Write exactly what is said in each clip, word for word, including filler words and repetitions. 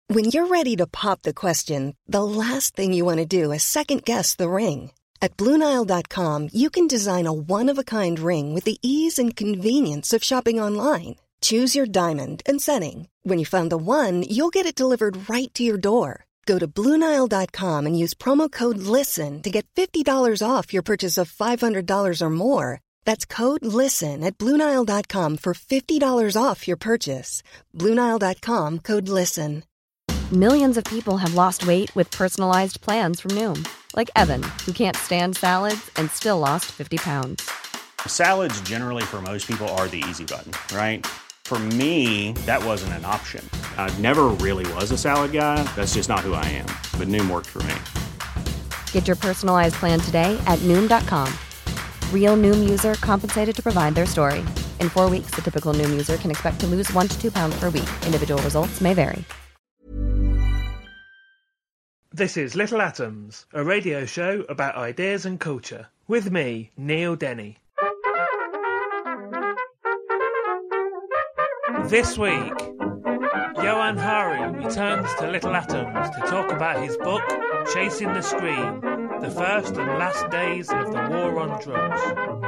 When you're ready to pop the question, the last thing you want to do is second-guess the ring. At Blue Nile dot com, you can design a one-of-a-kind ring with the ease and convenience of shopping online. Choose your diamond and setting. When you find the one, you'll get it delivered right to your door. Go to Blue Nile dot com and use promo code LISTEN to get fifty dollars off your purchase of five hundred dollars or more. That's code LISTEN at Blue Nile dot com for fifty dollars off your purchase. Blue Nile dot com, code LISTEN. Millions of people have lost weight with personalized plans from Noom. Like Evan, who can't stand salads and still lost fifty pounds. Salads generally for most people are the easy button, right? For me, that wasn't an option. I never really was a salad guy. That's just not who I am. But Noom worked for me. Get your personalized plan today at Noom dot com. Real Noom user compensated to provide their story. In four weeks, the typical Noom user can expect to lose one to two pounds per week. Individual results may vary. This is Little Atoms, a radio show about ideas and culture. With me, Neil Denny. This week, Johan Hari returns to Little Atoms to talk about his book, Chasing the Scream, The First and Last Days of the War on Drugs.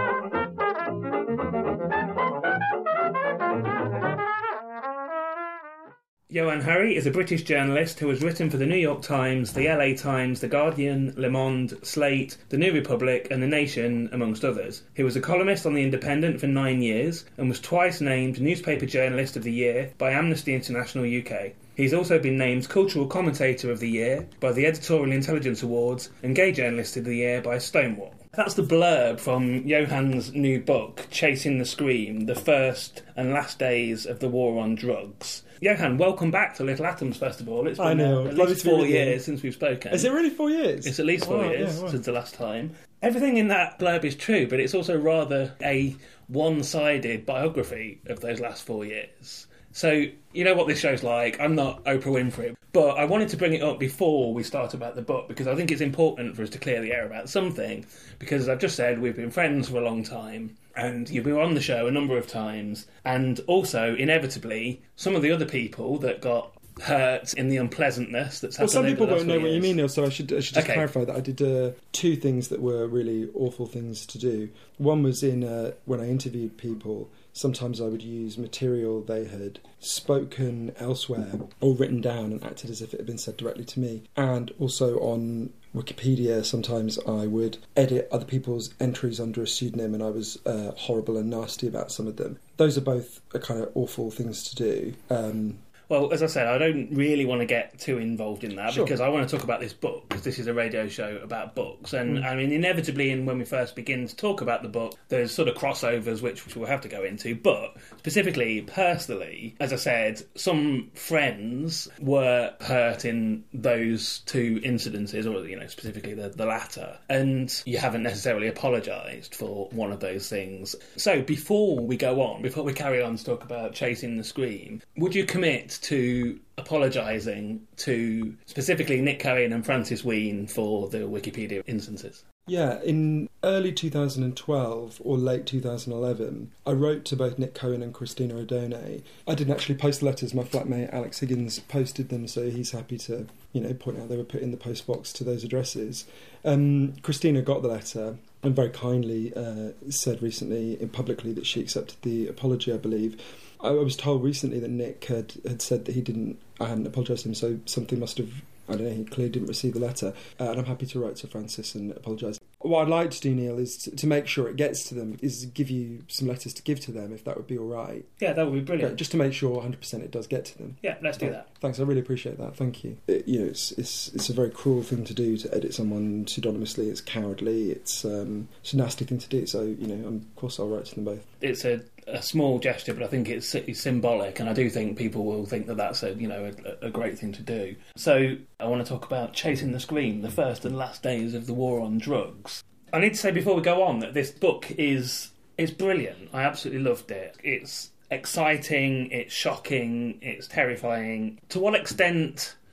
Johan Hari is a British journalist who has written for the New York Times, the L A Times, The Guardian, Le Monde, Slate, The New Republic and The Nation, amongst others. He was a columnist on The Independent for nine years and was twice named Newspaper Journalist of the Year by Amnesty International U K. He's also been named Cultural Commentator of the Year by the Editorial Intelligence Awards and Gay Journalist of the Year by Stonewall. That's the blurb from Johan's new book, Chasing the Scream, The First and Last Days of the War on Drugs. Johan, welcome back to Little Atoms, first of all. It's been I know. Uh, at least four years since we've spoken. Is it really four years? It's at least four wow, years yeah, wow. since the last time. Everything in that blurb is true, but it's also rather a one-sided biography of those last four years. So, you know what this show's like. I'm not Oprah Winfrey, but I wanted to bring it up before we start about the book because I think it's important for us to clear the air about something because, as I've just said, we've been friends for a long time and you've been on the show a number of times, and also, inevitably, some of the other people that got hurt in the unpleasantness that's happened. Well, some people won't won't know years. what you mean, Neil, so I should, I should just okay. clarify that I did uh, two things that were really awful things to do. One was in uh, when I interviewed people, sometimes I would use material they had spoken elsewhere or written down and acted as if it had been said directly to me. And also on Wikipedia, sometimes I would edit other people's entries under a pseudonym and I was uh, horrible and nasty about some of them. Those are both a kind of awful things to do. Um, Well, as I said, I don't really want to get too involved in that sure. because I want to talk about this book, because this is a radio show about books. And, mm. I mean, inevitably, in when we first begin to talk about the book, there's sort of crossovers which, which we'll have to go into. But specifically, personally, as I said, some friends were hurt in those two incidences, or, you know, specifically the, the latter. And you haven't necessarily apologised for one of those things. So before we go on, before we carry on to talk about Chasing the Scream, would you commit to apologising to specifically Nick Cohen and Francis Wheen for the Wikipedia instances? Yeah, in early two thousand twelve or late two thousand eleven, I wrote to both Nick Cohen and Christina O'Doney. I didn't actually post the letters, my flatmate Alex Higgins posted them, so he's happy to, you know, point out they were put in the post box to those addresses. Um, Christina got the letter and very kindly uh, said recently publicly that she accepted the apology, I believe. I was told recently that Nick had, had said that he didn't, I hadn't apologised to him, so something must have, I don't know, he clearly didn't receive the letter. Uh, and I'm happy to write to Francis and apologise. What I'd like to do, Neil, is to, to make sure it gets to them, is give you some letters to give to them, if that would be all right. Yeah, that would be brilliant. Okay, just to make sure one hundred percent it does get to them. Yeah, let's do yeah, that. Thanks, I really appreciate that, thank you. It, you know, it's, it's it's a very cruel thing to do, to edit someone pseudonymously. It's cowardly, it's, um, it's a nasty thing to do, so, you know, um, of course I'll write to them both. It's a, a small gesture, but I think it's, it's symbolic, and I do think people will think that that's a, you know, a, a great thing to do. So I want to talk about Chasing the Scream, the first and last days of the war on drugs. I need to say before we go on that this book is is brilliant. I absolutely loved it. It's exciting, it's shocking, it's terrifying. To what extent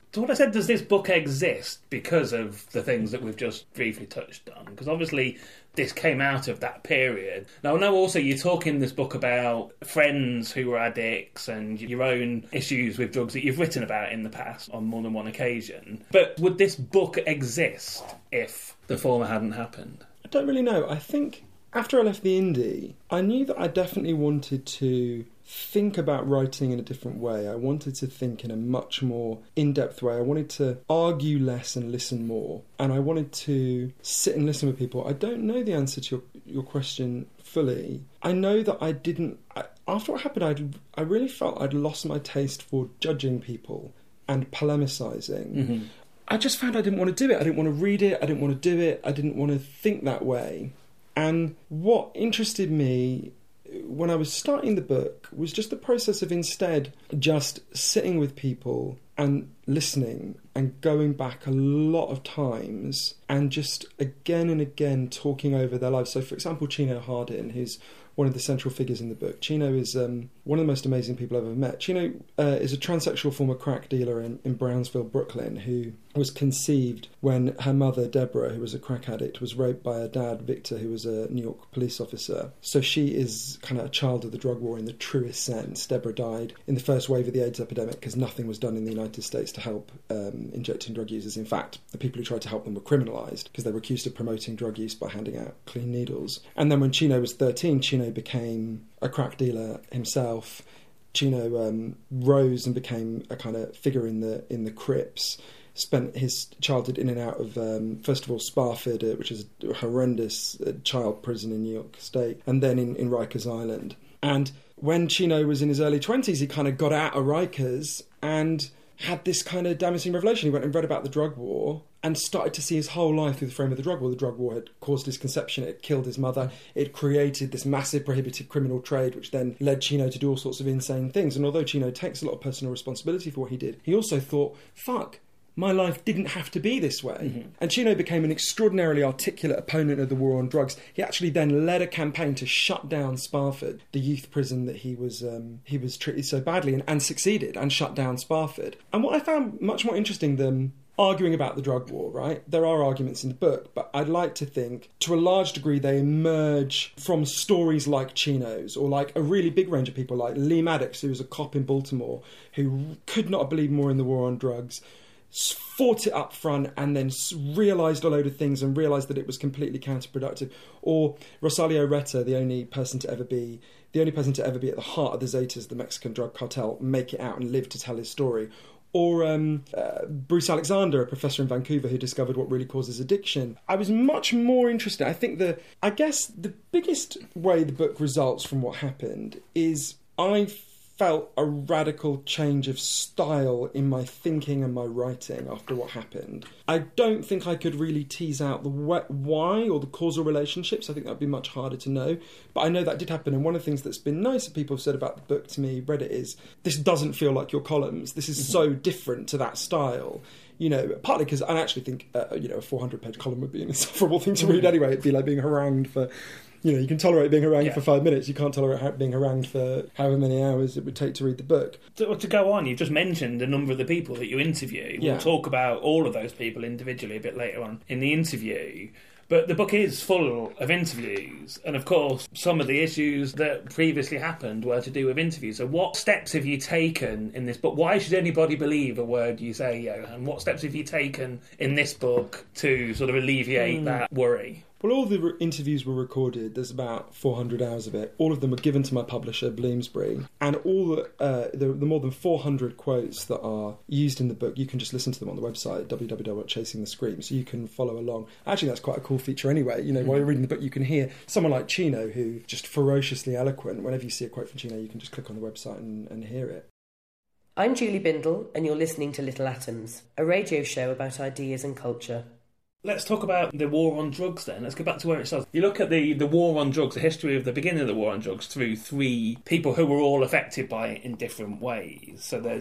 So what I said, does this book exist because of the things that we've just briefly touched on? Because obviously this came out of that period. Now, I know also you talk in this book about friends who were addicts and your own issues with drugs that you've written about in the past on more than one occasion. But would this book exist if the former hadn't happened? I don't really know. I think after I left the indie, I knew that I definitely wanted to think about writing in a different way. I wanted to think in a much more in-depth way. I wanted to argue less and listen more. And I wanted to sit and listen with people. I don't know the answer to your, your question fully. I know that I didn't... I, after what happened, I'd, I really felt I'd lost my taste for judging people and polemicising. Mm-hmm. I just found I didn't want to do it. I didn't want to read it. I didn't want to do it. I didn't want to think that way. And what interested me when I was starting the book was just the process of instead just sitting with people and listening and going back a lot of times and just again and again talking over their lives. So, for example, Chino Hardin, who's one of the central figures in the book. Chino is um, one of the most amazing people I've ever met. Chino uh, is a transsexual former crack dealer in, in Brownsville, Brooklyn, who was conceived when her mother, Deborah, who was a crack addict, was raped by her dad, Victor, who was a New York police officer. So she is kind of a child of the drug war in the truest sense. Deborah died in the first wave of the AIDS epidemic because nothing was done in the United States to help um, injecting drug users. In fact, the people who tried to help them were criminalised because they were accused of promoting drug use by handing out clean needles. And then when Chino was thirteen, Chino became a crack dealer himself. Chino um, rose and became a kind of figure in the in the Crips. Spent his childhood in and out of, um, first of all, Sparford, uh, which is a horrendous uh, child prison in New York State, and then in, in Rikers Island. And when Chino was in his early twenties, he kind of got out of Rikers and had this kind of damaging revelation. He went and read about the drug war and started to see his whole life through the frame of the drug war. The drug war had caused his conception, it had killed his mother, it created this massive prohibited criminal trade, which then led Chino to do all sorts of insane things. And although Chino takes a lot of personal responsibility for what he did, he also thought, fuck, my life didn't have to be this way. Mm-hmm. And Chino became an extraordinarily articulate opponent of the war on drugs. He actually then led a campaign to shut down Sparford, the youth prison that he was um, he was treated so badly, and, and succeeded and shut down Sparford. And what I found much more interesting than arguing about the drug war, right? There are arguments in the book, but I'd like to think, to a large degree, they emerge from stories like Chino's, or like a really big range of people like Lee Maddox, who was a cop in Baltimore, who could not have believed more in the war on drugs, fought it up front and then realised a load of things and realised that it was completely counterproductive. Or Rosalio Reta, the only person to ever be the only person to ever be at the heart of the Zetas, the Mexican drug cartel, make it out and live to tell his story. Or um, uh, Bruce Alexander, a professor in Vancouver who discovered what really causes addiction. I was much more interested. I think the, I guess the biggest way the book results from what happened is I felt a radical change of style in my thinking and my writing after what happened. I don't think I could really tease out the why or the causal relationships. I think that would be much harder to know. But I know that did happen. And one of the things that's been nice that people have said about the book to me, read it, is this doesn't feel like your columns. This is mm-hmm. so different to that style. You know, partly because I actually think, uh, you know, a four hundred page column would be an insufferable thing to read anyway. It'd be like being harangued for... You know, you can tolerate being harangued yeah. for five minutes. You can't tolerate being harangued for however many hours it would take to read the book. To, to go on, you've just mentioned a number of the people that you interview. We'll yeah. talk about all of those people individually a bit later on in the interview. But the book is full of interviews. And of course, some of the issues that previously happened were to do with interviews. So what steps have you taken in this book? Why should anybody believe a word you say, Johan? What steps have you taken in this book to sort of alleviate mm. that worry? Well, all the re- interviews were recorded. There's about four hundred hours of it. All of them were given to my publisher, Bloomsbury. And all the, uh, the, the more than four hundred quotes that are used in the book, you can just listen to them on the website, w w w dot chasing the scream, so you can follow along. Actually, that's quite a cool feature anyway. You know, mm-hmm. while you're reading the book, you can hear someone like Chino, who just ferociously eloquent. Whenever you see a quote from Chino, you can just click on the website and, and hear it. I'm Julie Bindle, and you're listening to Little Atoms, a radio show about ideas and culture. Let's talk about the war on drugs then. Let's go back to where it starts. You look at the, the war on drugs, the history of the beginning of the war on drugs through three people who were all affected by it in different ways. So there's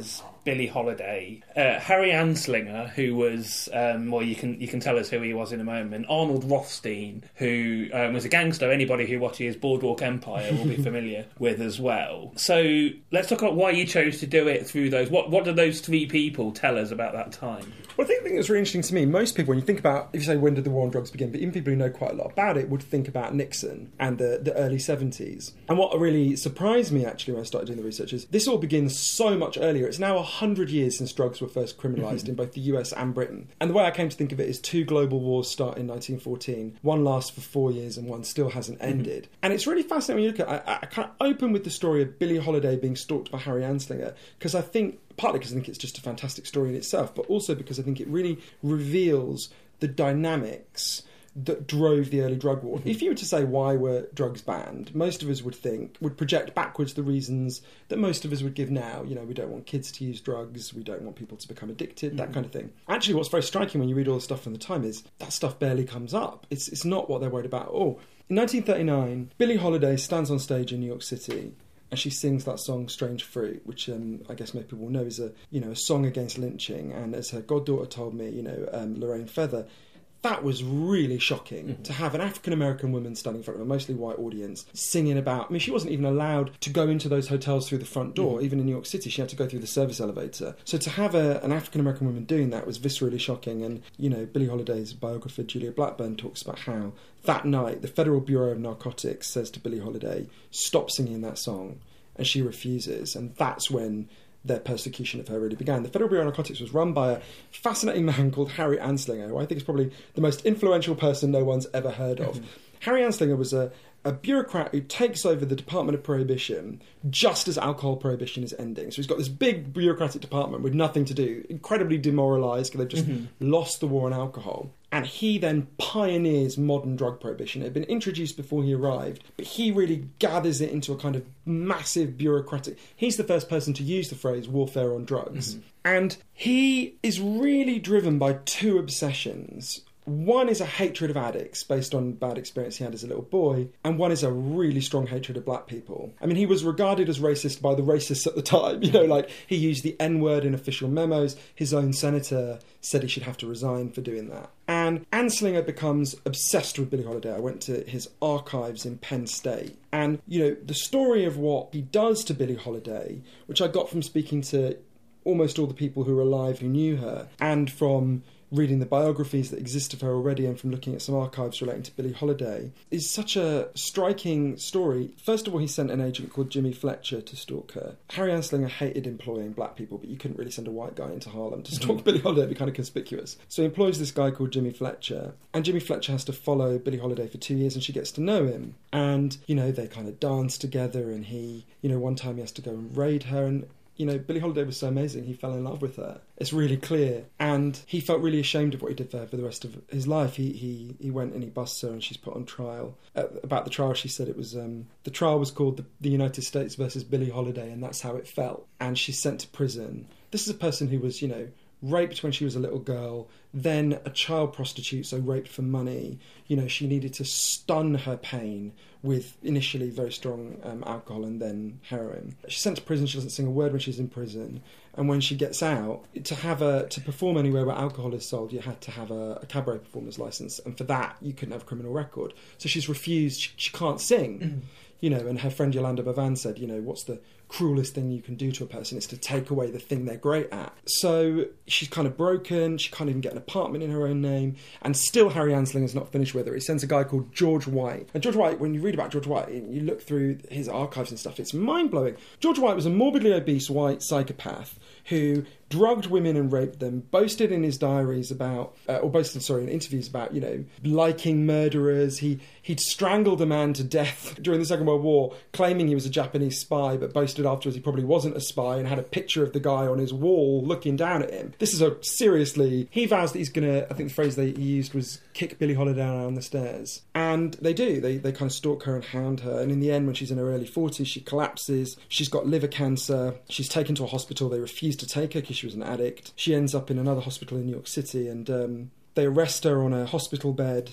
Billie Holiday. Uh, Harry Anslinger, who was, um, well, you can you can tell us who he was in a moment. Arnold Rothstein, who um, was a gangster. Anybody who watches Boardwalk Empire will be familiar with as well. So let's talk about why you chose to do it through those. What what do those three people tell us about that time? Well, I think the thing that's really interesting to me, most people, when you think about, if you say when did the war on drugs begin, but even people who know quite a lot about it would think about Nixon and the, the early seventies. And what really surprised me, actually, when I started doing the research is this all begins so much earlier. It's now one hundred years since drugs were first criminalised mm-hmm. in both the U S and Britain. And the way I came to think of it is two global wars start in nineteen fourteen. One lasts for four years and one still hasn't ended. Mm-hmm. And it's really fascinating when you look at it. I, I kind of open with the story of Billie Holiday being stalked by Harry Anslinger, because I think, partly because I think it's just a fantastic story in itself, but also because I think it really reveals the dynamics that drove the early drug war. Mm-hmm. If you were to say why were drugs banned, most of us would think, would project backwards the reasons that most of us would give now. You know, we don't want kids to use drugs, we don't want people to become addicted, mm-hmm. that kind of thing. Actually, what's very striking when you read all the stuff from the time is that stuff barely comes up. It's it's not what they're worried about at all. In nineteen thirty-nine, Billie Holiday stands on stage in New York City and she sings that song "Strange Fruit," which um, I guess most people will know is a you know a song against lynching. And as her goddaughter told me, you know um, Lorraine Feather, that was really shocking mm-hmm. to have an African-American woman standing in front of a mostly white audience singing about... I mean, she wasn't even allowed to go into those hotels through the front door. Mm-hmm. Even in New York City, she had to go through the service elevator. So to have a, an African-American woman doing that was viscerally shocking. And, you know, Billie Holiday's biographer, Julia Blackburn, talks about how that night the Federal Bureau of Narcotics says to Billie Holiday, stop singing that song. And she refuses. And that's when their persecution of her really began. The Federal Bureau of Narcotics was run by a fascinating man called Harry Anslinger, who I think is probably the most influential person no one's ever heard of. Mm-hmm. Harry Anslinger was a, a bureaucrat who takes over the Department of Prohibition just as alcohol prohibition is ending. So he's got this big bureaucratic department with nothing to do, incredibly demoralised because they've just mm-hmm. lost the war on alcohol. And he then pioneers modern drug prohibition. It had been introduced before he arrived, but he really gathers it into a kind of massive bureaucratic... He's the first person to use the phrase warfare on drugs. Mm-hmm. And he is really driven by two obsessions. One is a hatred of addicts based on bad experience he had as a little boy, and one is a really strong hatred of black people. I mean, he was regarded as racist by the racists at the time. You know, like, he used the N-word in official memos. His own senator said he should have to resign for doing that. And Anslinger becomes obsessed with Billie Holiday. I went to his archives in Penn State. And, you know, the story of what he does to Billie Holiday, which I got from speaking to almost all the people who were alive who knew her, and from reading the biographies that exist of her already and from looking at some archives relating to Billie Holiday, is such a striking story. First of all, he sent an agent called Jimmy Fletcher to stalk her. Harry Anslinger hated employing black people, but you couldn't really send a white guy into Harlem to stalk mm-hmm. Billie Holiday. It'd be kind of conspicuous. So he employs this guy called Jimmy Fletcher, and Jimmy Fletcher has to follow Billie Holiday for two years and she gets to know him. And, you know, they kind of dance together, and he, you know, one time he has to go and raid her, and you know, Billie Holiday was so amazing, he fell in love with her. It's really clear. And he felt really ashamed of what he did for her for the rest of his life. He he, he went and he busts her and she's put on trial. Uh, about the trial, she said it was... Um, the trial was called the, the United States versus Billie Holiday, and that's how it felt. And she's sent to prison. This is a person who was, you know, raped when she was a little girl, then a child prostitute, so raped for money. You know, she needed to stun her pain with initially very strong um, alcohol and then heroin. She's sent to prison. She doesn't sing a word when she's in prison. And when she gets out, to have a to perform anywhere where alcohol is sold, you had to have a, a cabaret performer's license. And for that, you couldn't have a criminal record. So she's refused. She, she can't sing. Mm. You know, and her friend Yolanda Bavan said, you know, what's the cruelest thing you can do to a person? It's to take away the thing they're great at. So she's kind of broken. She can't even get an apartment in her own name. And still Harry Anslinger's not finished with her. He sends a guy called George White. And George White, when you read about George White, you look through his archives and stuff, it's mind-blowing. George White was a morbidly obese white psychopath who drugged women and raped them, boasted in his diaries about, uh, or boasted, sorry, in interviews about, you know, liking murderers. He, he'd strangled a man to death during the Second World War, claiming he was a Japanese spy, but boasted afterwards he probably wasn't a spy, and had a picture of the guy on his wall looking down at him. This is a, seriously, he vows that he's going to, I think the phrase they he used was kick Billie Holiday down the stairs. And they do. They, they kind of stalk her and hound her. And in the end, when she's in her early forties, she collapses. She's got liver cancer. She's taken to a hospital. They refuse to take her because she was an addict. She ends up in another hospital in New York City, and um, they arrest her on a hospital bed.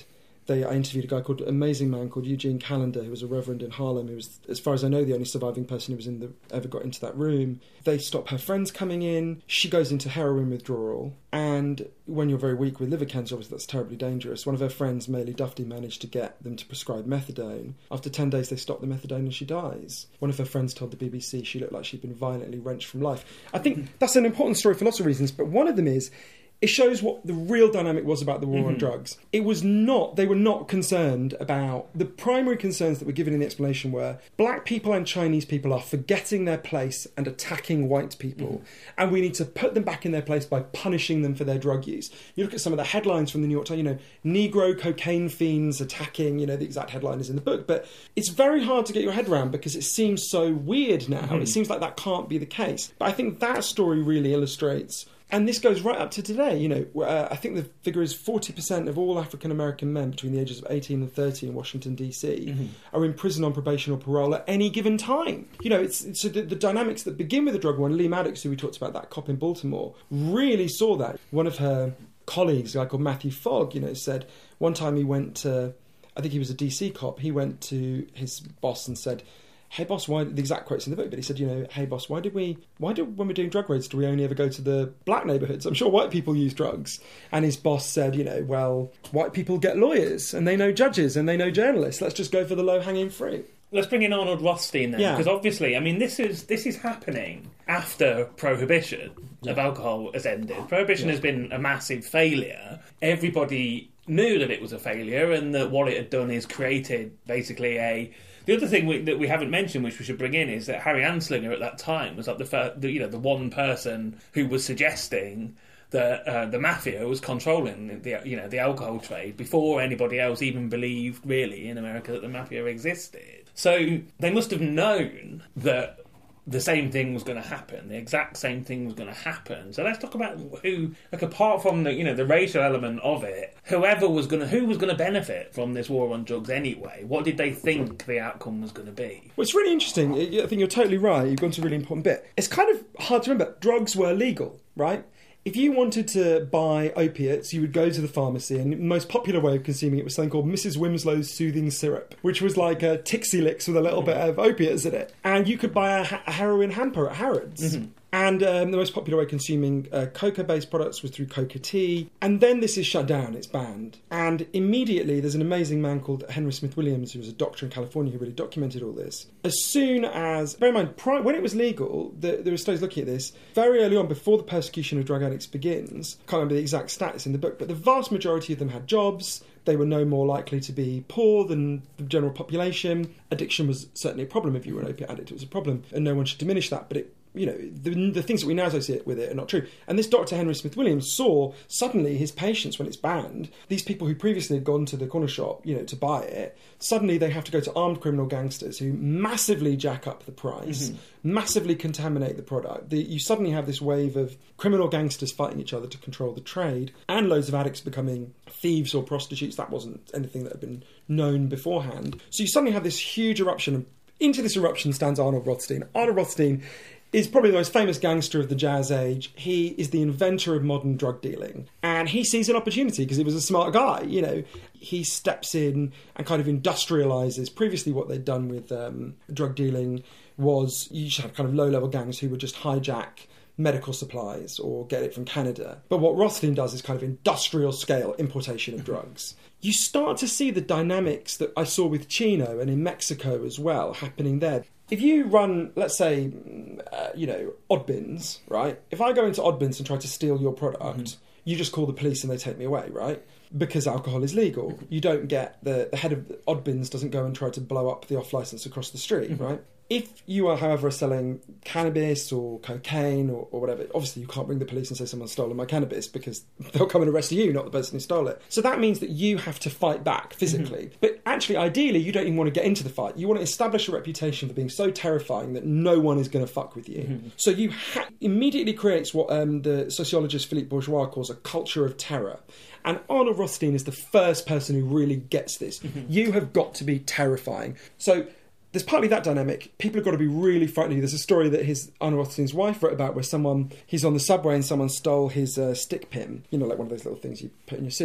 They, I interviewed a guy called, amazing man called Eugene Callender, who was a reverend in Harlem, who was, as far as I know, the only surviving person who was in the ever got into that room. They stop her friends coming in. She goes into heroin withdrawal. And when you're very weak with liver cancer, obviously that's terribly dangerous. One of her friends, Maylie Dufty, managed to get them to prescribe methadone. After ten days, they stop the methadone and she dies. One of her friends told the B B C she looked like she'd been violently wrenched from life. I think that's an important story for lots of reasons, but one of them is it shows what the real dynamic was about the war mm-hmm. on drugs. It was not, they were not concerned about, the primary concerns that were given in the explanation were black people and Chinese people are forgetting their place and attacking white people. Mm-hmm. And we need to put them back in their place by punishing them for their drug use. You look at some of the headlines from the New York Times, you know, Negro cocaine fiends attacking, you know, the exact headline is in the book. But it's very hard to get your head around because it seems so weird now. Mm-hmm. It seems like that can't be the case. But I think that story really illustrates. And this goes right up to today. You know, uh, I think the figure is forty percent of all African-American men between the ages of eighteen and thirty in Washington, D C mm-hmm. are in prison on probation or parole at any given time. You know, it's, it's so the, the dynamics that begin with the drug war, and Lee Maddox, who we talked about, that cop in Baltimore, really saw that. One of her colleagues, a guy called Matthew Fogg, you know, said one time he went to, I think he was a D C cop, he went to his boss and said, hey boss, why, the exact quote's in the book, but he said, you know, hey boss, why did we, why do, when we're doing drug raids, do we only ever go to the black neighbourhoods? I'm sure white people use drugs. And his boss said, you know, well, white people get lawyers and they know judges and they know journalists. Let's just go for the low-hanging fruit. Let's bring in Arnold Rothstein then, yeah. because obviously, I mean, this is this is happening after Prohibition yeah. of alcohol has ended. Prohibition yeah. has been a massive failure. Everybody knew that it was a failure and that what it had done is created basically a... The other thing we, that we haven't mentioned, which we should bring in, is that Harry Anslinger at that time was like the, first, the you know the one person who was suggesting that uh, the mafia was controlling the you know the alcohol trade before anybody else even believed really in America that the mafia existed. So they must have known that the same thing was going to happen. The exact same thing was going to happen. So let's talk about who, like, apart from the you know the racial element of it, whoever was going to who was going to benefit from this war on drugs anyway. What did they think the outcome was going to be? Well, it's really interesting. I think you're totally right. You've gone to a really important bit. It's kind of hard to remember. Drugs were legal, right? If you wanted to buy opiates, you would go to the pharmacy, and the most popular way of consuming it was something called Missus Wimslow's Soothing Syrup, which was like a Tixie Licks with a little bit of opiates in it. And you could buy a, ha- a heroin hamper at Harrods. Mm-hmm. And um, the most popular way of consuming uh, coca-based products was through Coca Tea. And then this is shut down, it's banned. And immediately there's an amazing man called Henry Smith Williams, who was a doctor in California who really documented all this. As soon as, bear in mind, prior, when it was legal, the, there were studies looking at this, very early on, before the persecution of drug addicts begins, I can't remember the exact stats in the book, but the vast majority of them had jobs. They were no more likely to be poor than the general population. Addiction was certainly a problem. If you were an opiate addict, it was a problem. And no one should diminish that, but it you know, the, the things that we now associate with it are not true. And this Doctor Henry Smith Williams saw suddenly his patients, when it's banned, these people who previously had gone to the corner shop, you know, to buy it, suddenly they have to go to armed criminal gangsters who massively jack up the price, mm-hmm. massively contaminate the product. The, you suddenly have this wave of criminal gangsters fighting each other to control the trade, and loads of addicts becoming thieves or prostitutes. That wasn't anything that had been known beforehand. So you suddenly have this huge eruption, and into this eruption stands Arnold Rothstein. Arnold Rothstein is probably the most famous gangster of the Jazz Age. He is the inventor of modern drug dealing. And he sees an opportunity because he was a smart guy, you know. He steps in and kind of industrialises. Previously what they'd done with um, drug dealing was you just had kind of low-level gangs who would just hijack medical supplies or get it from Canada. But what Rothstein does is kind of industrial scale importation of drugs. You start to see the dynamics that I saw with Chino and in Mexico as well happening there. If you run, let's say, uh, you know, Oddbins, right? If I go into Oddbins and try to steal your product, mm-hmm. you just call the police and they take me away, right? Because alcohol is legal. Mm-hmm. You don't get, the, the head of Oddbins doesn't go and try to blow up the off-licence across the street, mm-hmm. right? If you are, however, selling cannabis or cocaine or, or whatever, obviously you can't bring the police and say someone's stolen my cannabis because they'll come and arrest you, not the person who stole it. So that means that you have to fight back physically. Mm-hmm. But actually, ideally, you don't even want to get into the fight. You want to establish a reputation for being so terrifying that no one is going to fuck with you. Mm-hmm. So you ha- immediately creates what um, the sociologist Philippe Bourgeois calls a culture of terror. And Arnold Rothstein is the first person who really gets this. Mm-hmm. You have got to be terrifying. So there's partly that dynamic. People have got to be really frightened of you. There's a story that his Arnold Rothstein's wife wrote about where someone, he's on the subway and someone stole his uh, stick pin, you know, like one of those little things you put in your suit.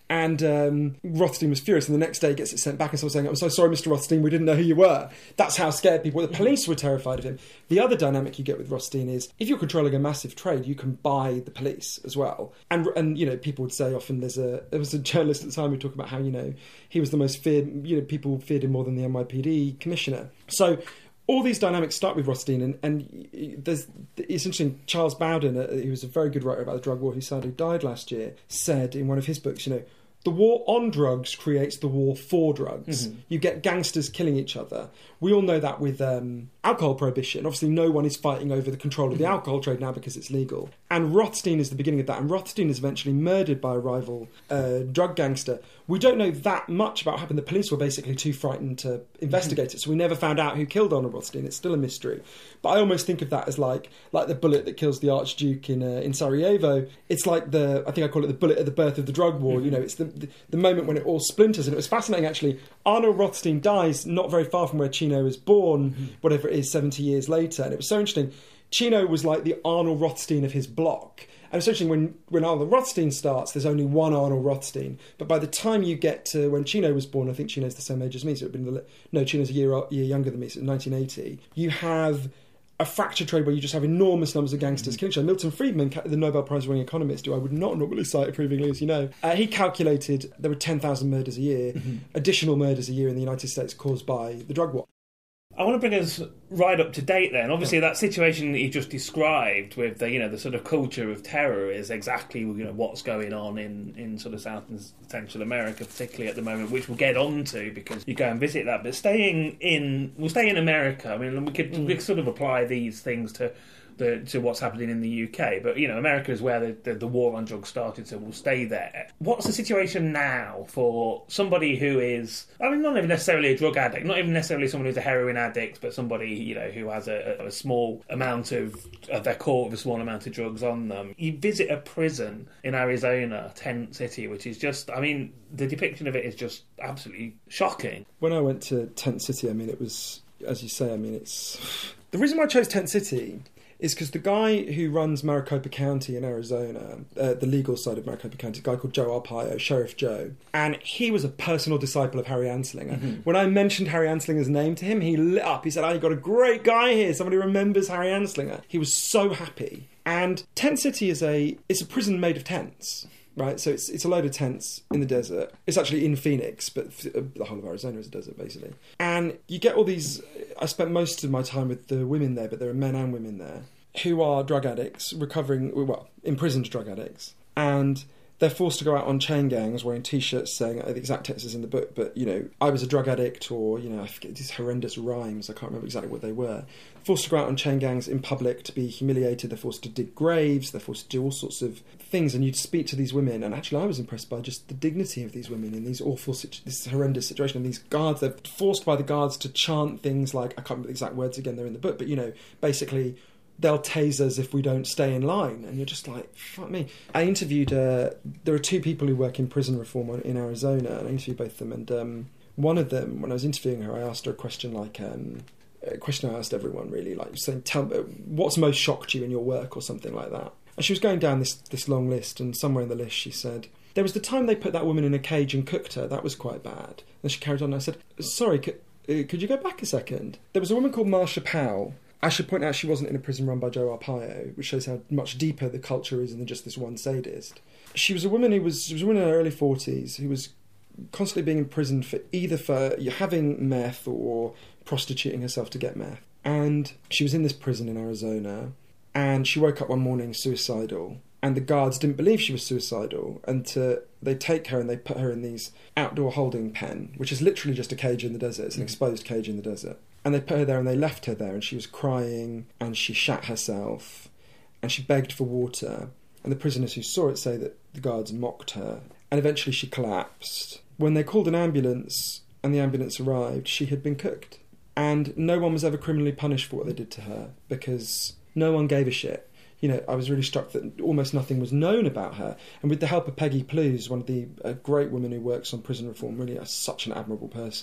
And um, Rothstein was furious, and the next day gets it sent back and starts saying, I'm so sorry, Mister Rothstein, we didn't know who you were. That's how scared people were. The police were terrified of him. The other dynamic you get with Rothstein is, if you're controlling a massive trade, you can buy the police as well. And, and you know, people would say often there's a... There was a journalist at the time who talked about how, you know, he was the most feared... You know, people feared him more than the N Y P D commissioner. So... all these dynamics start with Rothstein, and, and there's, it's interesting, Charles Bowden, uh, who was a very good writer about the drug war, who sadly died last year, said in one of his books, you know, the war on drugs creates the war for drugs. Mm-hmm. You get gangsters killing each other. We all know that with um, alcohol prohibition. Obviously, no one is fighting over the control of the mm-hmm. alcohol trade now because it's legal. And Rothstein is the beginning of that. And Rothstein is eventually murdered by a rival uh, drug gangster. We don't know that much about what happened. The police were basically too frightened to investigate mm-hmm. it, so we never found out who killed Arnold Rothstein. It's still a mystery. But I almost think of that as like like the bullet that kills the Archduke in uh, in Sarajevo. It's like the, I think I call it the bullet at the birth of the drug war. Mm-hmm. You know, it's the, the the moment when it all splinters. And it was fascinating, actually. Arnold Rothstein dies not very far from where Chino was born, mm-hmm. whatever it is, seventy years later. And it was so interesting. Chino was like the Arnold Rothstein of his block. And essentially, when, when Arnold Rothstein starts, there's only one Arnold Rothstein. But by the time you get to when Chino was born, I think Chino's the same age as me, so it would have been the, no, Chino's a year year younger than me, so nineteen eighty. You have a fractured trade where you just have enormous numbers of gangsters mm-hmm. killing each other. Milton Friedman, the Nobel Prize-winning economist, who I would not normally cite approvingly, as you know, uh, he calculated there were ten thousand murders a year, mm-hmm. additional murders a year in the United States caused by the drug war. I want to bring us right up to date then. Obviously, that situation that you just described with the, you know, the sort of culture of terror is exactly, you know, what's going on in, in sort of South and Central America, particularly at the moment, which we'll get on to because you go and visit that. But staying in, we'll stay in America. I mean, we could, mm. we could sort of apply these things to the to what's happening in the U K. But, you know, America is where the, the, the war on drugs started, so we'll stay there. What's the situation now for somebody who is, I mean, not even necessarily a drug addict, not even necessarily someone who's a heroin addict, but somebody, you know, who has a, a small amount of, of their core of a small amount of drugs on them. You visit a prison in Arizona, Tent City, which is just, I mean, the depiction of it is just absolutely shocking. When I went to Tent City, I mean, it was, as you say, I mean, it's... The reason why I chose Tent City is because the guy who runs Maricopa County in Arizona, uh, the legal side of Maricopa County, a guy called Joe Arpaio, Sheriff Joe, and he was a personal disciple of Harry Anslinger. Mm-hmm. When I mentioned Harry Anslinger's name to him, he lit up. He said, oh, you've got a great guy here. Somebody remembers Harry Anslinger. He was so happy. And Tent City is a it's a prison made of tents. Right, so it's it's a load of tents in the desert. It's actually in Phoenix, but the whole of Arizona is a desert, basically. And you get all these... I spent most of my time with the women there, but there are men and women there, who are drug addicts, recovering... Well, imprisoned drug addicts. And they're forced to go out on chain gangs wearing T-shirts saying... The exact text is in the book, but, you know, I was a drug addict, or, you know, I forget these horrendous rhymes. I can't remember exactly what they were. Forced to go out on chain gangs in public to be humiliated. They're forced to dig graves. They're forced to do all sorts of things. And you'd speak to these women, and actually I was impressed by just the dignity of these women in these awful, situ- this horrendous situation. And these guards, they're forced by the guards to chant things like, I can't remember the exact words again, they're in the book, but, you know, basically... they'll tase us if we don't stay in line. And you're just like, fuck me. I interviewed, uh, there are two people who work in prison reform in Arizona, and I interviewed both of them. And um, one of them, when I was interviewing her, I asked her a question like, um, a question I asked everyone really, like saying, tell me, what's most shocked you in your work or something like that. And she was going down this, this long list, and somewhere in the list she said, there was the time they put that woman in a cage and cooked her. That was quite bad. And she carried on, and I said, sorry, could, uh, could you go back a second? There was a woman called Marsha Powell. I should point out she wasn't in a prison run by Joe Arpaio, which shows how much deeper the culture is than just this one sadist. She was a woman who was, she was a woman in her early forties who was constantly being imprisoned for either for having meth or prostituting herself to get meth. And she was in this prison in Arizona, and she woke up one morning suicidal. And the guards didn't believe she was suicidal, and to, they take her and they put her in these outdoor holding pen, which is literally just a cage in the desert. It's an exposed cage in the desert. And they put her there and they left her there, and she was crying and she shat herself and she begged for water. And the prisoners who saw it say that the guards mocked her, and eventually she collapsed. When they called an ambulance and the ambulance arrived, she had been cooked. And no one was ever criminally punished for what they did to her because no one gave a shit. You know, I was really struck that almost nothing was known about her. And with the help of Peggy Plews, one of the a great woman who works on prison reform, really uh, such an admirable person,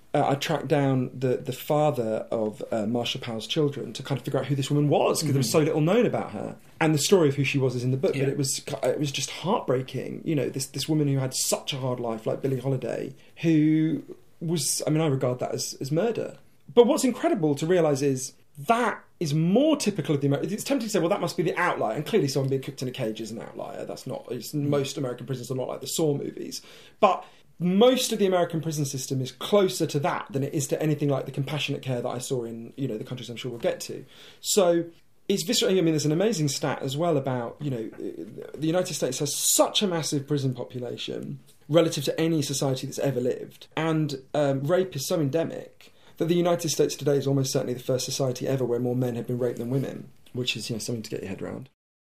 uh, I tracked down the, the father of uh, Marsha Powell's children to kind of figure out who this woman was, because mm-hmm. there was so little known about her. And the story of who she was is in the book, yeah. but it was it was just heartbreaking. You know, this this woman who had such a hard life, like Billie Holiday, who was, I mean, I regard that as, as murder. But what's incredible to realise is that is more typical of the American... It's tempting to say, well, that must be the outlier. And clearly someone being cooked in a cage is an outlier. That's not... It's, most American prisons are not like the Saw movies. But most of the American prison system is closer to that than it is to anything like the compassionate care that I saw in, you know, the countries I'm sure we'll get to. So it's visceral. I mean, there's an amazing stat as well about, you know, the United States has such a massive prison population relative to any society that's ever lived. And um, rape is so endemic that the United States today is almost certainly the first society ever where more men have been raped than women, which is, you know, something to get your head around.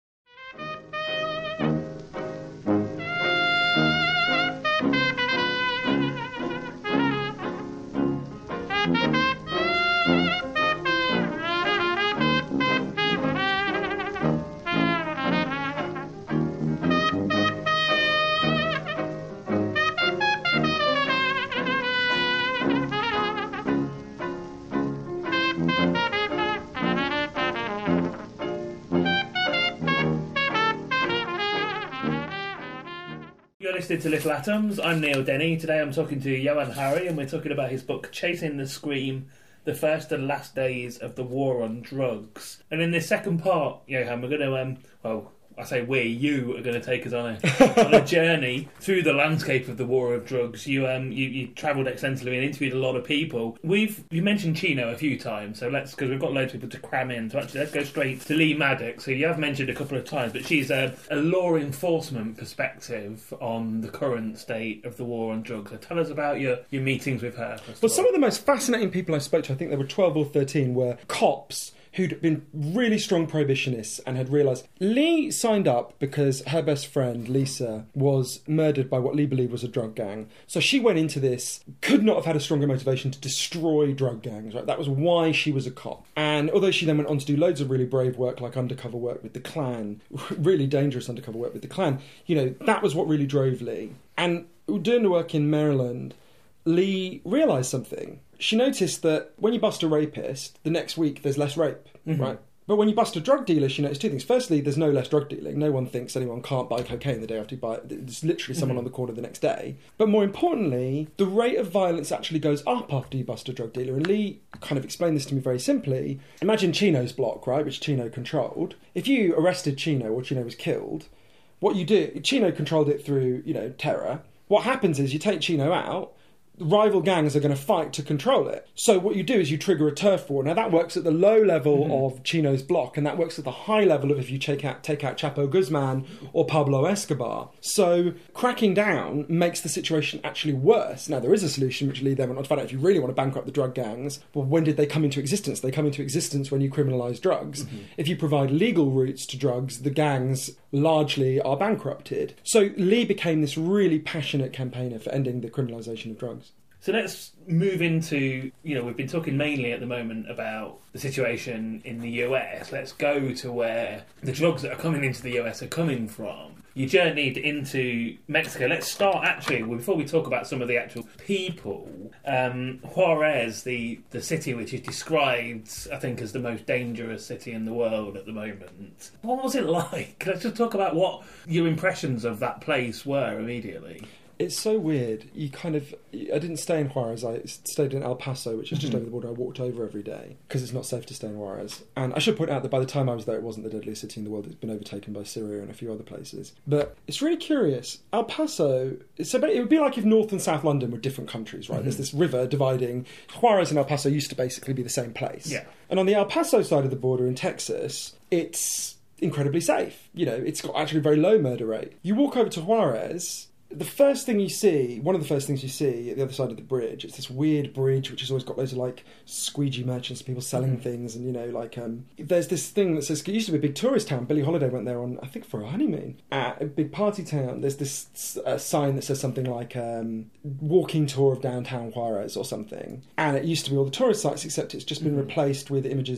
You're listening to Little Atoms. I'm Neil Denny. Today I'm talking to Johan Hari, and we're talking about his book Chasing the Scream, The First and Last Days of the War on Drugs. And in this second part, Johan, we're going to, um, well, I say we, you are going to take us on a on a journey through the landscape of the war of drugs. You um you, you travelled extensively and interviewed a lot of people. We've you mentioned Chino a few times, so let's because we've got loads of people to cram in. So actually, let's go straight to Lee Maddox, who you have mentioned a couple of times, but she's a, a law enforcement perspective on the current state of the war on drugs. So tell us about your, your meetings with her. Well, some of the most fascinating people I spoke to, I think there were twelve or thirteen, were cops who'd been really strong prohibitionists and had realised Lee signed up because her best friend, Lisa, was murdered by what Lee believed was a drug gang. So she went into this, could not have had a stronger motivation to destroy drug gangs, right? That was why she was a cop. And although she then went on to do loads of really brave work, like undercover work with the Klan, really dangerous undercover work with the Klan, you know, that was what really drove Lee. And doing the work in Maryland, Lee realised something. She noticed that when you bust a rapist, the next week there's less rape, mm-hmm. right? But when you bust a drug dealer, she noticed two things. Firstly, there's no less drug dealing. No one thinks anyone can't buy cocaine the day after you buy it. There's literally someone mm-hmm. on the corner the next day. But more importantly, the rate of violence actually goes up after you bust a drug dealer. And Lee kind of explained this to me very simply. Imagine Chino's block, right, which Chino controlled. If you arrested Chino or Chino was killed, what you do, Chino controlled it through, you know, terror. What happens is you take Chino out, rival gangs are going to fight to control it. So what you do is you trigger a turf war. Now that works at the low level mm-hmm. of Chino's block, and that works at the high level of if you take out, take out Chapo Guzman or Pablo Escobar. So cracking down makes the situation actually worse. Now there is a solution which Lee then went on to find out, if you really want to bankrupt the drug gangs, well, when did they come into existence? They come into existence when you criminalise drugs. Mm-hmm. If you provide legal routes to drugs, the gangs largely are bankrupted. So Lee became this really passionate campaigner for ending the criminalisation of drugs. So let's move into, you know, we've been talking mainly at the moment about the situation in the U S. Let's go to where the drugs that are coming into the U S are coming from. You journeyed into Mexico. Let's start, actually, before we talk about some of the actual people, um, Juarez, the, the city which is described, I think, as the most dangerous city in the world at the moment. What was it like? Let's just talk about what your impressions of that place were immediately. It's so weird. You kind of... I didn't stay in Juarez. I stayed in El Paso, which is just mm-hmm. over the border. I walked over every day because it's not safe to stay in Juarez. And I should point out that by the time I was there, it wasn't the deadliest city in the world. It's been overtaken by Syria and a few other places. But it's really curious. El Paso... So it would be like if North and South London were different countries, right? Mm-hmm. There's this river dividing... Juarez and El Paso used to basically be the same place. Yeah. And on the El Paso side of the border in Texas, it's incredibly safe. You know, it's got actually a very low murder rate. You walk over to Juarez... The first thing you see, one of the first things you see at the other side of the bridge, it's this weird bridge which has always got loads of like squeegee merchants, people selling mm-hmm. things, and you know, like um, there's this thing that says it used to be a big tourist town. Billie Holiday went there on, I think, for a honeymoon. At a big party town, there's this uh, sign that says something like um, "Walking Tour of Downtown Juarez" or something, and it used to be all the tourist sites, except it's just been mm-hmm. replaced with images of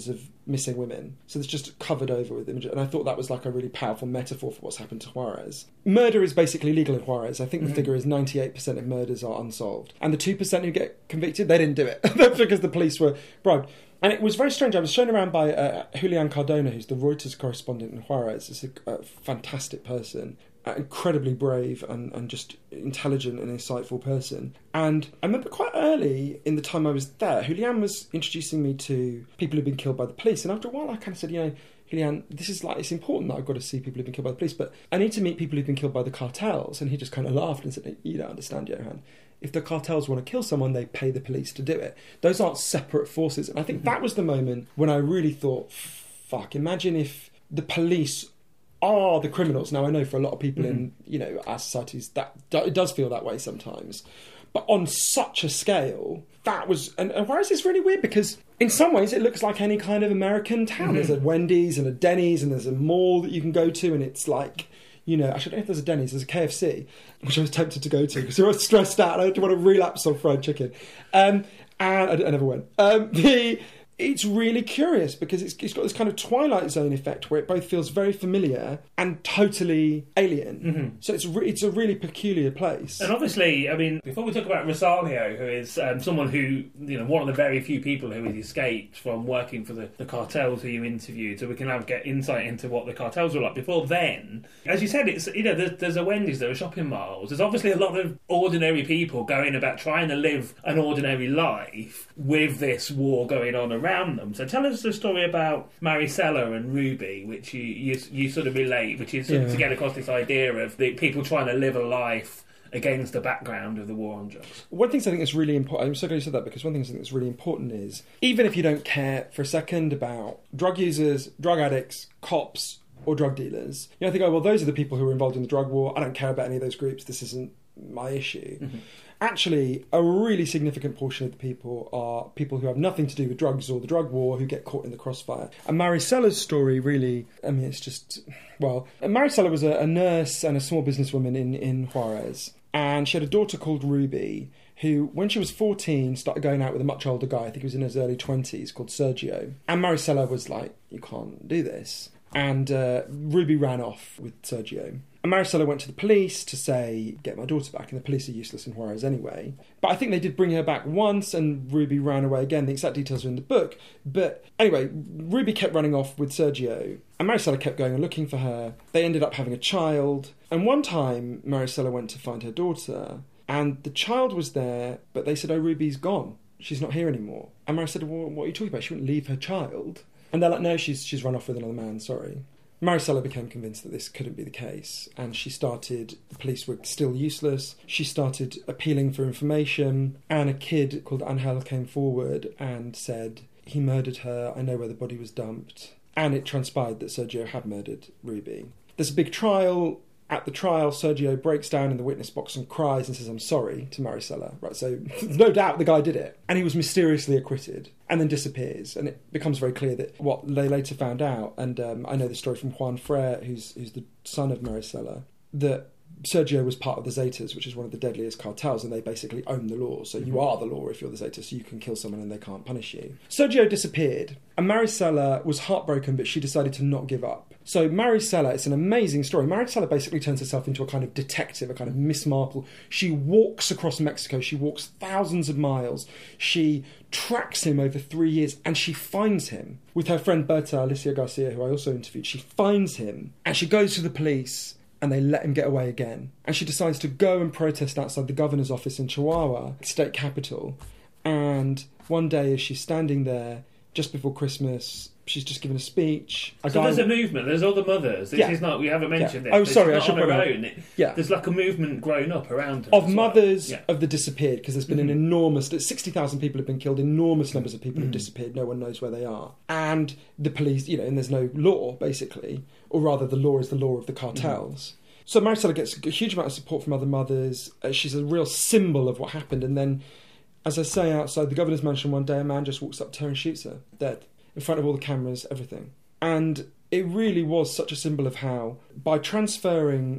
missing women. So it's just covered over with images. And I thought that was like a really powerful metaphor for what's happened to Juarez. Murder is basically legal in Juarez. I think the mm-hmm. figure is ninety-eight percent of murders are unsolved. And the two percent who get convicted, they didn't do it. That's because the police were bribed. And it was very strange. I was shown around by uh, Julian Cardona, who's the Reuters correspondent in Juarez. He's a, a fantastic person. Uh, incredibly brave and, and just intelligent and insightful person. And I remember quite early in the time I was there, Julian was introducing me to people who'd been killed by the police. And after a while I kind of said, you know, Julian, this is like, it's important that I've got to see people who've been killed by the police, but I need to meet people who've been killed by the cartels. And he just kind of laughed and said, you don't understand, Johan. If the cartels want to kill someone, they pay the police to do it. Those aren't separate forces. And I think that was the moment when I really thought, fuck, imagine if the police are the criminals. Now, I know for a lot of people mm-hmm. in, you know, our societies, that it does feel that way sometimes. But on such a scale, that was... And, and why is this really weird? Because in some ways it looks like any kind of American town. Mm-hmm. There's a Wendy's and a Denny's and there's a mall that you can go to, and it's like... You know, actually, I don't know if there's a Denny's, there's a K F C, which I was tempted to go to because I was stressed out and I didn't want to relapse on fried chicken. Um, and I, I never went. Um, the... It's really curious because it's, it's got this kind of Twilight Zone effect where it both feels very familiar and totally alien. Mm-hmm. So it's re- it's a really peculiar place. And obviously, I mean, before we talk about Rosalio, who is um, someone who, you know, one of the very few people who has escaped from working for the, the cartels who you interviewed, so we can have get insight into what the cartels were like. Before then, as you said, it's, you know, there's, there's a Wendy's, there are shopping malls. There's obviously a lot of ordinary people going about trying to live an ordinary life with this war going on around around them. So tell us the story about Maricela and Ruby, which you you, you sort of relate, which is yeah. to get across this idea of the people trying to live a life against the background of the war on drugs. One thing I think is really important, I'm so glad you said that, because one thing I think that's really important is, even if you don't care for a second about drug users, drug addicts, cops, or drug dealers, you know, I think, oh, well, those are the people who are involved in the drug war. I don't care about any of those groups. This isn't my issue. Mm-hmm. Actually, a really significant portion of the people are people who have nothing to do with drugs or the drug war, who get caught in the crossfire. And Maricela's story really, I mean, it's just, well, Maricela was a, a nurse and a small businesswoman in, in Juarez. And she had a daughter called Ruby, who, when she was fourteen, started going out with a much older guy. I think he was in his early twenties, called Sergio. And Maricela was like, you can't do this. And uh, Ruby ran off with Sergio. And Maricela went to the police to say, get my daughter back. And the police are useless in Juarez anyway. But I think they did bring her back once, and Ruby ran away again. The exact details are in the book. But anyway, Ruby kept running off with Sergio. And Maricela kept going and looking for her. They ended up having a child. And one time, Maricela went to find her daughter. And the child was there, but they said, oh, Ruby's gone. She's not here anymore. And Maricela said, well, what are you talking about? She wouldn't leave her child. And they're like, no, she's she's run off with another man, sorry. Maricela became convinced that this couldn't be the case, and she started, the police were still useless, she started appealing for information, and a kid called Angel came forward and said, he murdered her, I know where the body was dumped. And it transpired that Sergio had murdered Ruby. There's a big trial. At the trial, Sergio breaks down in the witness box and cries and says, I'm sorry, to Maricela. Right, so no doubt the guy did it. And he was mysteriously acquitted and then disappears. And it becomes very clear that what they later found out, and um, I know the story from Juan Frere, who's, who's the son of Maricela, that Sergio was part of the Zetas, which is one of the deadliest cartels, and they basically own the law. So you are the law if you're the Zetas, so you can kill someone and they can't punish you. Sergio disappeared, and Maricela was heartbroken, but she decided to not give up. So Maricela, it's an amazing story. Maricela basically turns herself into a kind of detective, a kind of Miss Marple. She walks across Mexico. She walks thousands of miles. She tracks him over three years, and she finds him. With her friend Berta Alicia Garcia, who I also interviewed, she finds him, and she goes to the police, and they let him get away again. And she decides to go and protest outside the governor's office in Chihuahua, state capital. And one day, as she's standing there, just before Christmas, she's just given a speech. A so guy... there's a movement, there's all the mothers. This yeah. is not, we haven't mentioned yeah. this. Oh, sorry, I should put it. Yeah. There's like a movement growing up around her. Of mothers well. yeah. of the disappeared, because there's been mm-hmm. an enormous... sixty thousand people have been killed, enormous numbers of people mm-hmm. have disappeared, no one knows where they are. And the police, you know, and there's no law, basically. Or rather, the law is the law of the cartels. Mm-hmm. So Maricela gets a huge amount of support from other mothers. Uh, she's a real symbol of what happened. And then, as I say, outside the governor's mansion one day, a man just walks up to her and shoots her, dead, in front of all the cameras, everything. And it really was such a symbol of how, by transferring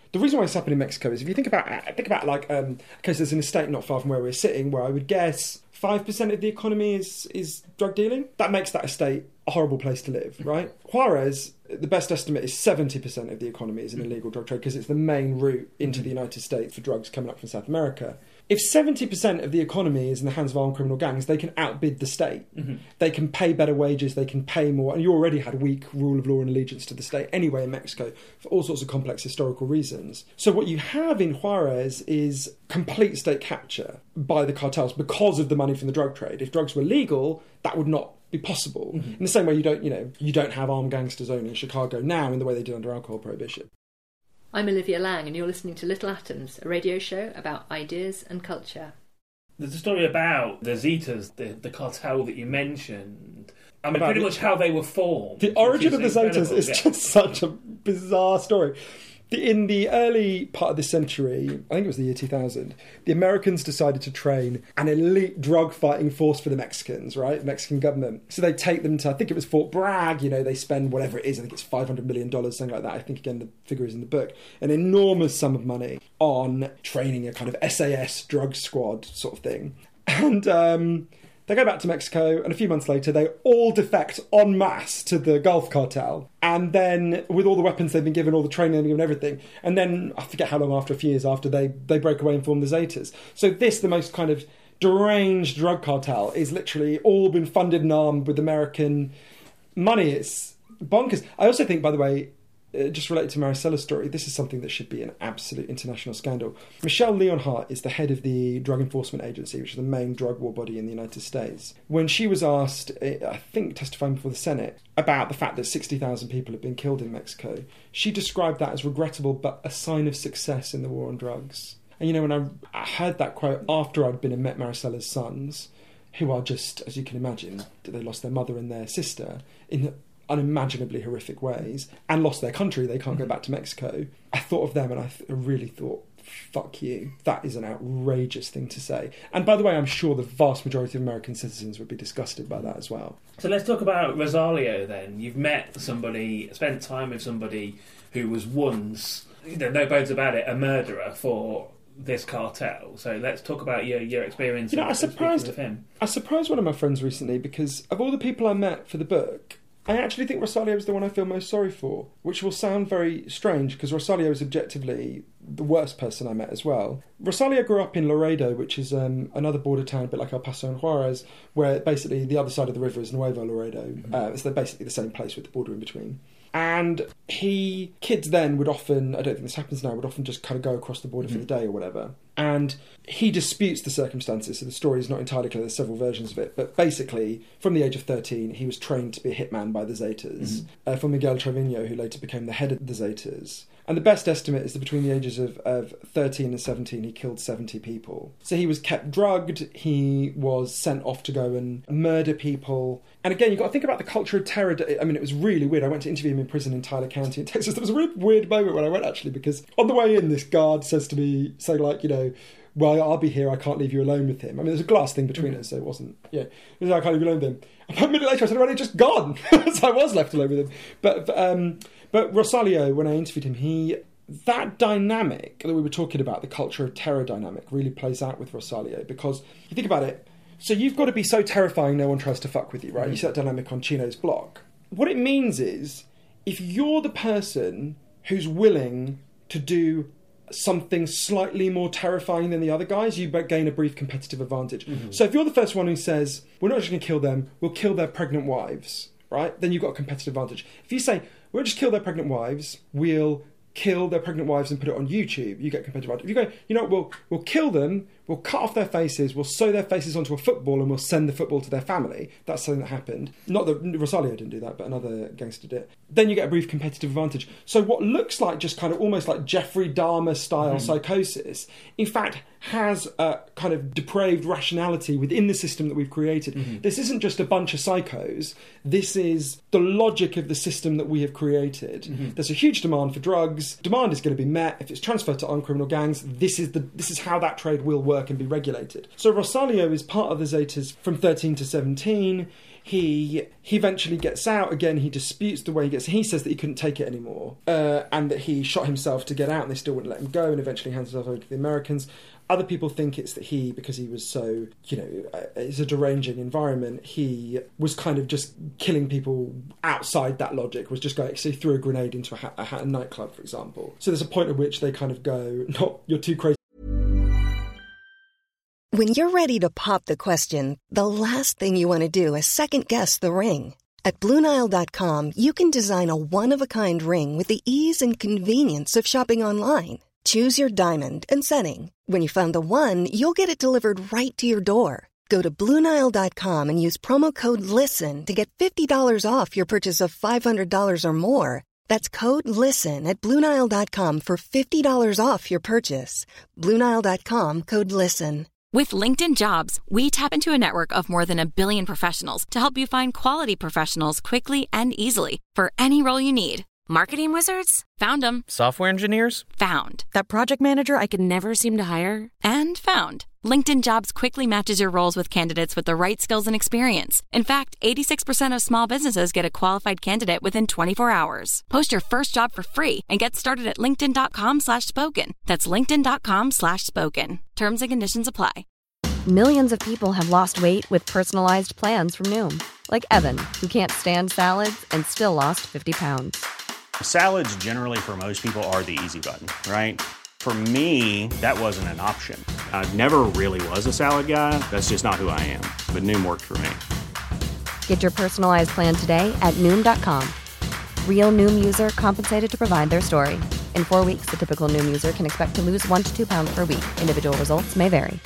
The reason why it's happening in Mexico is if you think about think about like um, okay, so there's an estate not far from where we're sitting where I would guess five percent of the economy is is drug dealing. That makes that estate a horrible place to live, right? Juarez, the best estimate is seventy percent of the economy is an illegal drug trade because it's the main route into the United States for drugs coming up from South America. If seventy percent of the economy is in the hands of armed criminal gangs, they can outbid the state. Mm-hmm. They can pay better wages, they can pay more. And you already had weak rule of law and allegiance to the state anyway in Mexico for all sorts of complex historical reasons. So what you have in Juarez is complete state capture by the cartels because of the money from the drug trade. If drugs were legal, that would not be possible. Mm-hmm. In the same way you don't, you know, you don't have armed gangsters owning Chicago now in the way they did under alcohol prohibition. I'm Olivia Lang, and you're listening to Little Atoms, a radio show about ideas and culture. There's a story about the Zetas, the, the cartel that you mentioned. I mean, about pretty the, much how they were formed. The origin of the incredible. Zetas is yeah. just such a bizarre story. The, in the early part of this century, I think it was the year two thousand, the Americans decided to train an elite drug-fighting force for the Mexicans, right? The Mexican government. So they take them to, I think it was Fort Bragg, you know, they spend whatever it is, I think it's five hundred million dollars, something like that. I think, again, the figure is in the book. An enormous sum of money on training a kind of S A S drug squad sort of thing. And um, they go back to Mexico, and a few months later, they all defect en masse to the Gulf cartel. And then, with all the weapons they've been given, all the training they've been given, everything, and then, I forget how long after, a few years after, they, they break away and form the Zetas. So this, the most kind of deranged drug cartel, is literally all been funded and armed with American money. It's bonkers. I also think, by the way, Uh, just related to Maricella's story, this is something that should be an absolute international scandal. Michelle Leonhardt is the head of the Drug Enforcement Agency, which is the main drug war body in the United States. When she was asked, I think testifying before the Senate, about the fact that sixty thousand people had been killed in Mexico, she described that as regrettable but a sign of success in the war on drugs. And you know, when I, I heard that quote after I'd been and met Maricella's sons, who are just, as you can imagine, they lost their mother and their sister in the unimaginably horrific ways and lost their country, they can't go back to Mexico. I thought of them and I th- really thought, fuck you, that is an outrageous thing to say. And by the way, I'm sure the vast majority of American citizens would be disgusted by that as well. So let's talk about Rosalio then. You've met somebody, spent time with somebody who was once, you know, no bones about it, a murderer for this cartel. So let's talk about your, your experience. You know, of, I surprised with him. I surprised one of my friends recently because of all the people I met for the book, I actually think Rosalio is the one I feel most sorry for, which will sound very strange because Rosalio is objectively the worst person I met as well. Rosalio grew up in Laredo, which is um, another border town, a bit like El Paso and Juarez, where basically the other side of the river is Nuevo Laredo. Mm-hmm. Uh, it's basically the same place with the border in between. And he, kids then would often, I don't think this happens now, would often just kind of go across the border mm-hmm. for the day or whatever. And he disputes the circumstances, so the story is not entirely clear, there's several versions of it. But basically, from the age of thirteen, he was trained to be a hitman by the Zetas, mm-hmm. uh, for Miguel Trevino, who later became the head of the Zetas. And the best estimate is that between the ages of, of thirteen and seventeen, he killed seventy people. So he was kept drugged, he was sent off to go and murder people. And again, you've got to think about the culture of terror. I mean, it was really weird. I went to interview him in prison in Tyler County in Texas. There was a really weird moment when I went, actually, because on the way in, this guard says to me, say like, you know, well, I'll be here, I can't leave you alone with him. I mean, there's a glass thing between mm-hmm. us, so it wasn't, yeah. He was like, I can't leave you alone with him. And a minute later, I said, well, he's just gone. So I was left alone with him. But, um, but Rosalio, when I interviewed him, he... that dynamic that we were talking about, the culture of terror dynamic, really plays out with Rosalio because you think about it, so you've got to be so terrifying no one tries to fuck with you, right? Mm-hmm. You see that dynamic on Chino's block. What it means is, if you're the person who's willing to do something slightly more terrifying than the other guys, you gain a brief competitive advantage. Mm-hmm. So if you're the first one who says, we're not just going to kill them, we'll kill their pregnant wives, right? Then you've got a competitive advantage. If you say, we'll just kill their pregnant wives, we'll kill their pregnant wives and put it on YouTube, you get competitive advantage. If you go, you know what, we'll, we'll kill them, we'll cut off their faces, we'll sew their faces onto a football and we'll send the football to their family. That's something that happened. Not that Rosalio didn't do that, but another gangster did. Then you get a brief competitive advantage. So what looks like just kind of almost like Jeffrey Dahmer style mm. psychosis, in fact, has a kind of depraved rationality within the system that we've created. Mm-hmm. This isn't just a bunch of psychos. This is the logic of the system that we have created. Mm-hmm. There's a huge demand for drugs. Demand is going to be met. If it's transferred to armed criminal gangs, this is the this is how that trade will work and be regulated. So Rosalio is part of the Zetas from thirteen to seventeen. He he eventually gets out. Again, he disputes the way he gets. He says that he couldn't take it anymore, uh, and that he shot himself to get out, and they still wouldn't let him go, and eventually hands himself over to the Americans. Other people think it's that he, because he was so, you know, uh, it's a deranging environment, he was kind of just killing people outside that logic, was just going, so he threw a grenade into a, ha- a, ha- a nightclub, for example. So there's a point at which they kind of go, not, you're too crazy. When you're ready to pop the question, the last thing you want to do is second-guess the ring. At Blue Nile dot com, you can design a one-of-a-kind ring with the ease and convenience of shopping online. Choose your diamond and setting. When you find the one, you'll get it delivered right to your door. Go to Blue Nile dot com and use promo code LISTEN to get fifty dollars off your purchase of five hundred dollars or more. That's code LISTEN at Blue Nile dot com for fifty dollars off your purchase. Blue Nile dot com, code LISTEN. With LinkedIn Jobs, we tap into a network of more than a billion professionals to help you find quality professionals quickly and easily for any role you need. Marketing wizards? Found them. Software engineers? Found. That project manager I could never seem to hire? And found. LinkedIn Jobs quickly matches your roles with candidates with the right skills and experience. In fact, eighty-six percent of small businesses get a qualified candidate within twenty-four hours. Post your first job for free and get started at linkedin.com slash spoken. That's linkedin.com slash spoken. Terms and conditions apply. Millions of people have lost weight with personalized plans from Noom. Like Evan, who can't stand salads and still lost fifty pounds. Salads generally for most people are the easy button, right? For me, that wasn't an option. I never really was a salad guy. That's just not who I am. But Noom worked for me. Get your personalized plan today at Noom dot com. Real Noom user compensated to provide their story. In four weeks, the typical Noom user can expect to lose one to two pounds per week. Individual results may vary.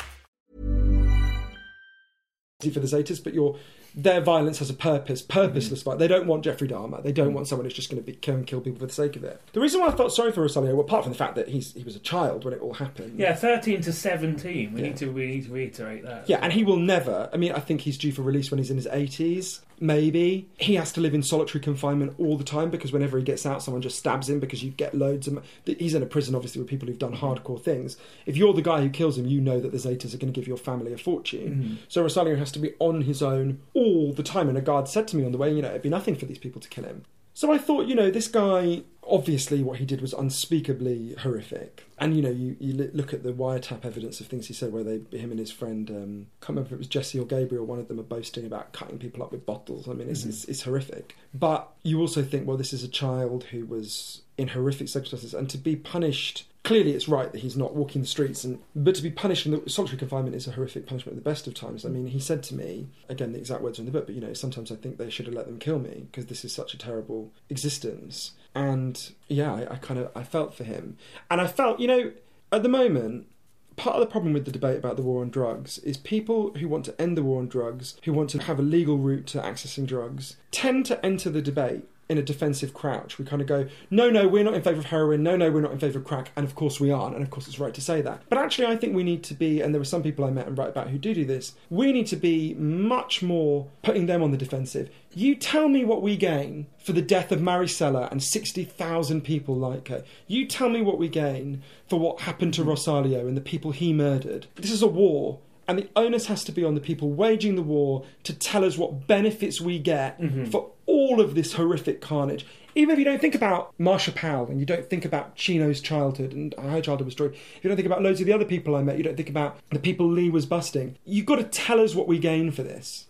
For the Zetas, but your their violence has a purpose, purposeless mm-hmm. violence. They don't want Jeffrey Dahmer. They don't mm-hmm. want someone who's just going to be kill and kill people for the sake of it. The reason why I felt sorry for Rosalio, well, apart from the fact that he's he was a child when it all happened. Yeah, thirteen to seventeen. We yeah. need to we need to reiterate that. Yeah, and he will never. I mean, I think he's due for release when he's in his eighties. Maybe he has to live in solitary confinement all the time because whenever he gets out, someone just stabs him because you get loads of. He's in a prison, obviously, with people who've done hardcore things. If you're the guy who kills him, you know that the Zetas are going to give your family a fortune. Mm-hmm. So Rosalio has to be on his own all the time. And a guard said to me on the way, you know, it'd be nothing for these people to kill him. So I thought, you know, this guy, obviously what he did was unspeakably horrific. And, you know, you, you look at the wiretap evidence of things he said where they, him and his friend, um, I can't remember if it was Jesse or Gabriel, one of them are boasting about cutting people up with bottles. I mean, it's, mm-hmm. it's, it's horrific. But you also think, well, this is a child who was in horrific circumstances, and to be punished, clearly it's right that he's not walking the streets, and but to be punished in the solitary confinement is a horrific punishment at the best of times. I mean, he said to me, again, the exact words are in the book, but, you know, sometimes I think they should have let them kill me because this is such a terrible existence. And, yeah, I, I kind of, I felt for him. And I felt, you know, at the moment, part of the problem with the debate about the war on drugs is people who want to end the war on drugs, who want to have a legal route to accessing drugs, tend to enter the debate in a defensive crouch. We kind of go, no, no, we're not in favour of heroin, no, no, we're not in favour of crack, and of course we aren't, and of course it's right to say that. But actually I think we need to be, and there were some people I met and write about who do do this, we need to be much more putting them on the defensive. You tell me what we gain for the death of Maricela and sixty thousand people like her. You tell me what we gain for what happened to Rosalio and the people he murdered. This is a war. And the onus has to be on the people waging the war to tell us what benefits we get mm-hmm. for all of this horrific carnage. Even if you don't think about Marsha Powell and you don't think about Chino's childhood and her childhood was destroyed, if you don't think about loads of the other people I met, you don't think about the people Lee was busting, you've got to tell us what we gain for this.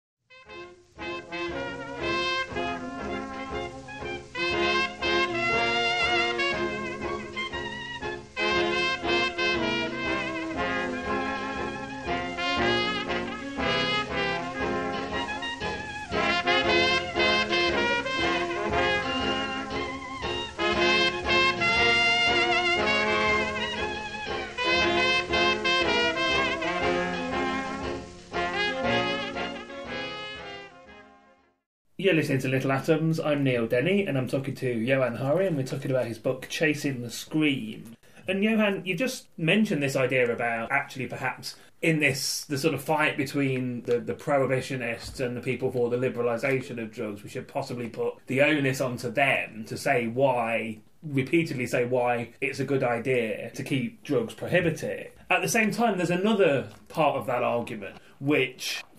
You're listening to Little Atoms. I'm Neil Denny, and I'm talking to Johan Hari, and we're talking about his book Chasing the Scream. And Johan, you just mentioned this idea about actually perhaps in this, the sort of fight between the, the prohibitionists and the people for the liberalisation of drugs, we should possibly put the onus onto them to say why, repeatedly say why it's a good idea to keep drugs prohibited. At the same time, there's another part of that argument which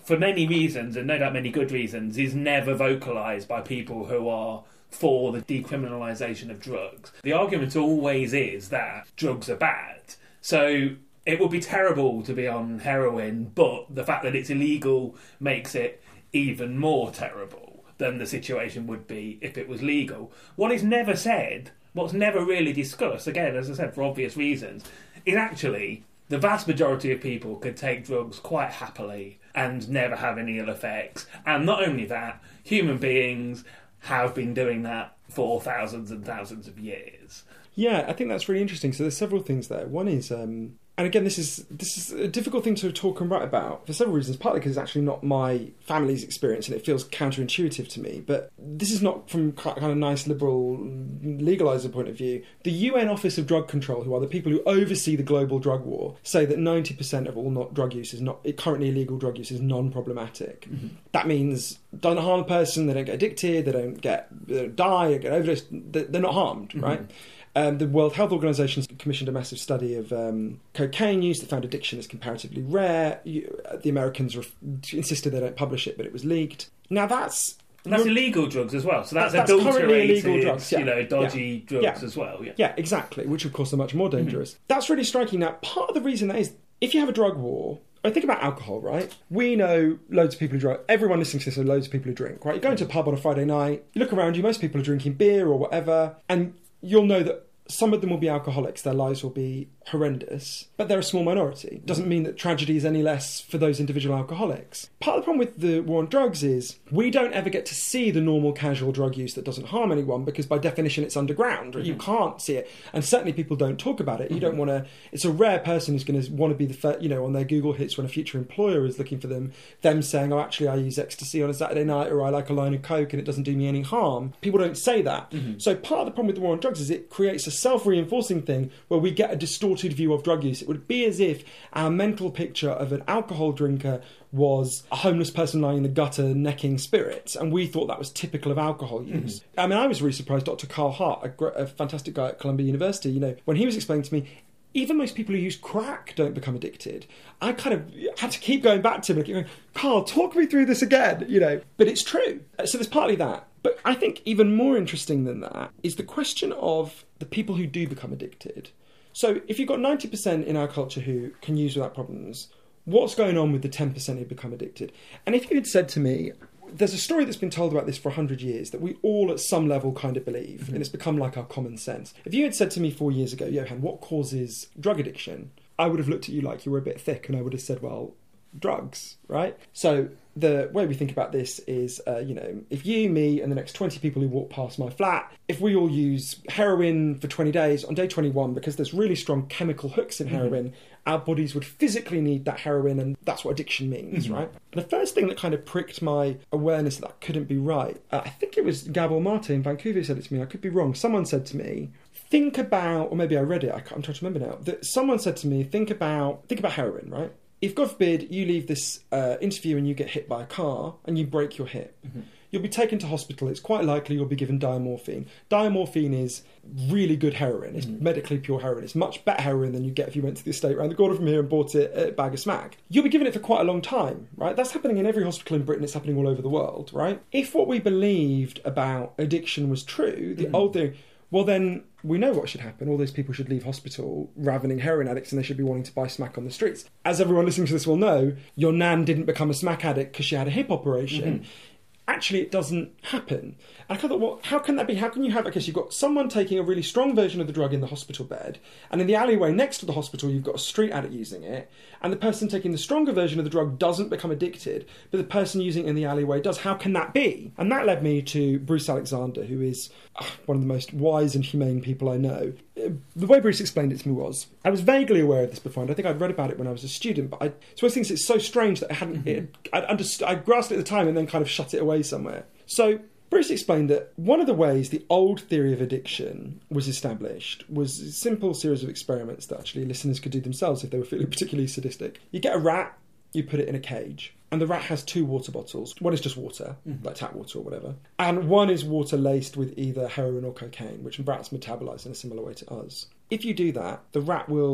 for many reasons, and no doubt many good reasons, is never vocalised by people who are for the decriminalisation of drugs. The argument always is that drugs are bad. So it would be terrible to be on heroin, but the fact that it's illegal makes it even more terrible than the situation would be if it was legal. What is never said, what's never really discussed, again, as I said, for obvious reasons, is actually the vast majority of people could take drugs quite happily and never have any ill effects. And not only that, human beings have been doing that for thousands and thousands of years. Yeah, I think that's really interesting. So there's several things there. One is, um, and again, this is this is a difficult thing to talk and write about for several reasons, partly because it's actually not my family's experience and it feels counterintuitive to me. But this is not from kind of nice liberal legaliser point of view. The U N Office of Drug Control, who are the people who oversee the global drug war, say that ninety percent of all not drug use is not currently illegal drug use is non-problematic. Mm-hmm. That means don't harm a person, they don't get addicted, they don't get they don't die, they get overdosed, they're not harmed, mm-hmm. right? Um, the World Health Organization commissioned a massive study of um, cocaine use that found addiction is comparatively rare. You, uh, the Americans ref- insisted they don't publish it, but it was leaked. Now that's... And that's illegal drugs as well. So that's, that's adulterated, illegal drugs, yeah. you know, dodgy yeah. drugs yeah. as well. Yeah. yeah, exactly, which of course are much more dangerous. Mm-hmm. That's really striking. Now, part of the reason that is, if you have a drug war... I think about alcohol, right? We know loads of people who drink. Everyone listening to this know loads of people who drink, right? You go into a pub on a Friday night, you look around you, most people are drinking beer or whatever, and you'll know that some of them will be alcoholics, their lives will be horrendous, but they're a small minority. Doesn't mean that tragedy is any less for those individual alcoholics. Part of the problem with the war on drugs is we don't ever get to see the normal casual drug use that doesn't harm anyone because by definition it's underground. Mm-hmm. You can't see it. And certainly people don't talk about it. You mm-hmm. don't want to... It's a rare person who's going to want to be the first, you know, on their Google hits when a future employer is looking for them, them saying, oh, actually I use ecstasy on a Saturday night or I like a line of coke and it doesn't do me any harm. People don't say that. Mm-hmm. So part of the problem with the war on drugs is it creates a self-reinforcing thing where we get a distorted view of drug use. It would be as if our mental picture of an alcohol drinker was a homeless person lying in the gutter necking spirits, and we thought that was typical of alcohol use. Mm-hmm. I mean, I was really surprised. Doctor Carl Hart, a, gr- a fantastic guy at Columbia University, you know, when he was explaining to me, even most people who use crack don't become addicted. I kind of had to keep going back to him and keep going, Carl, talk me through this again, you know. But it's true. So there's partly that. But I think even more interesting than that is the question of the people who do become addicted. So if you've got ninety percent in our culture who can use without problems, what's going on with the ten percent who become addicted? And if you had said to me, there's a story that's been told about this for one hundred years that we all at some level kind of believe, mm-hmm. and it's become like our common sense. If you had said to me four years ago, Johan, what causes drug addiction? I would have looked at you like you were a bit thick and I would have said, well, drugs, right? So the way we think about this is, uh, you know, if you, me, and the next twenty people who walk past my flat, if we all use heroin for twenty days, on day twenty-one, because there's really strong chemical hooks in heroin, mm-hmm. our bodies would physically need that heroin, and that's what addiction means, mm-hmm. right? The first thing that kind of pricked my awareness that that couldn't be right, uh, I think it was Gabor Mate in Vancouver who said it to me, I could be wrong, someone said to me, think about, or maybe I read it, I can't, I'm trying to remember now, that someone said to me, think about, think about heroin, right? If, God forbid, you leave this uh, interview and you get hit by a car and you break your hip, mm-hmm. you'll be taken to hospital. It's quite likely you'll be given diamorphine. Diamorphine is really good heroin. It's mm-hmm. medically pure heroin. It's much better heroin than you get if you went to the estate around the corner from here and bought it at a bag of smack. You'll be given it for quite a long time, right? That's happening in every hospital in Britain. It's happening all over the world, right? If what we believed about addiction was true, the mm-hmm. old thing... Well, then we know what should happen. All those people should leave hospital ravening heroin addicts and they should be wanting to buy smack on the streets. As everyone listening to this will know, your nan didn't become a smack addict because she had a hip operation. Mm-hmm. Actually, it doesn't happen. And I thought, well, how can that be? How can you have it? Because you've got someone taking a really strong version of the drug in the hospital bed, and in the alleyway next to the hospital, you've got a street addict using it, and the person taking the stronger version of the drug doesn't become addicted, but the person using it in the alleyway does. How can that be? And that led me to Bruce Alexander, who is uh, one of the most wise and humane people I know. The way Bruce explained it to me was, I was vaguely aware of this before, and I think I'd read about it when I was a student, but I, it's one of those things that's so strange that I hadn't, mm-hmm. it, I'd understood, I grasped it at the time and then kind of shut it away somewhere. So Bruce explained that one of the ways the old theory of addiction was established was a simple series of experiments that actually listeners could do themselves if they were feeling particularly sadistic. You get a rat, you put it in a cage, and the rat has two water bottles. One is just water, mm-hmm. like tap water or whatever, and one is water laced with either heroin or cocaine, which rats metabolize in a similar way to us. If you do that, the rat will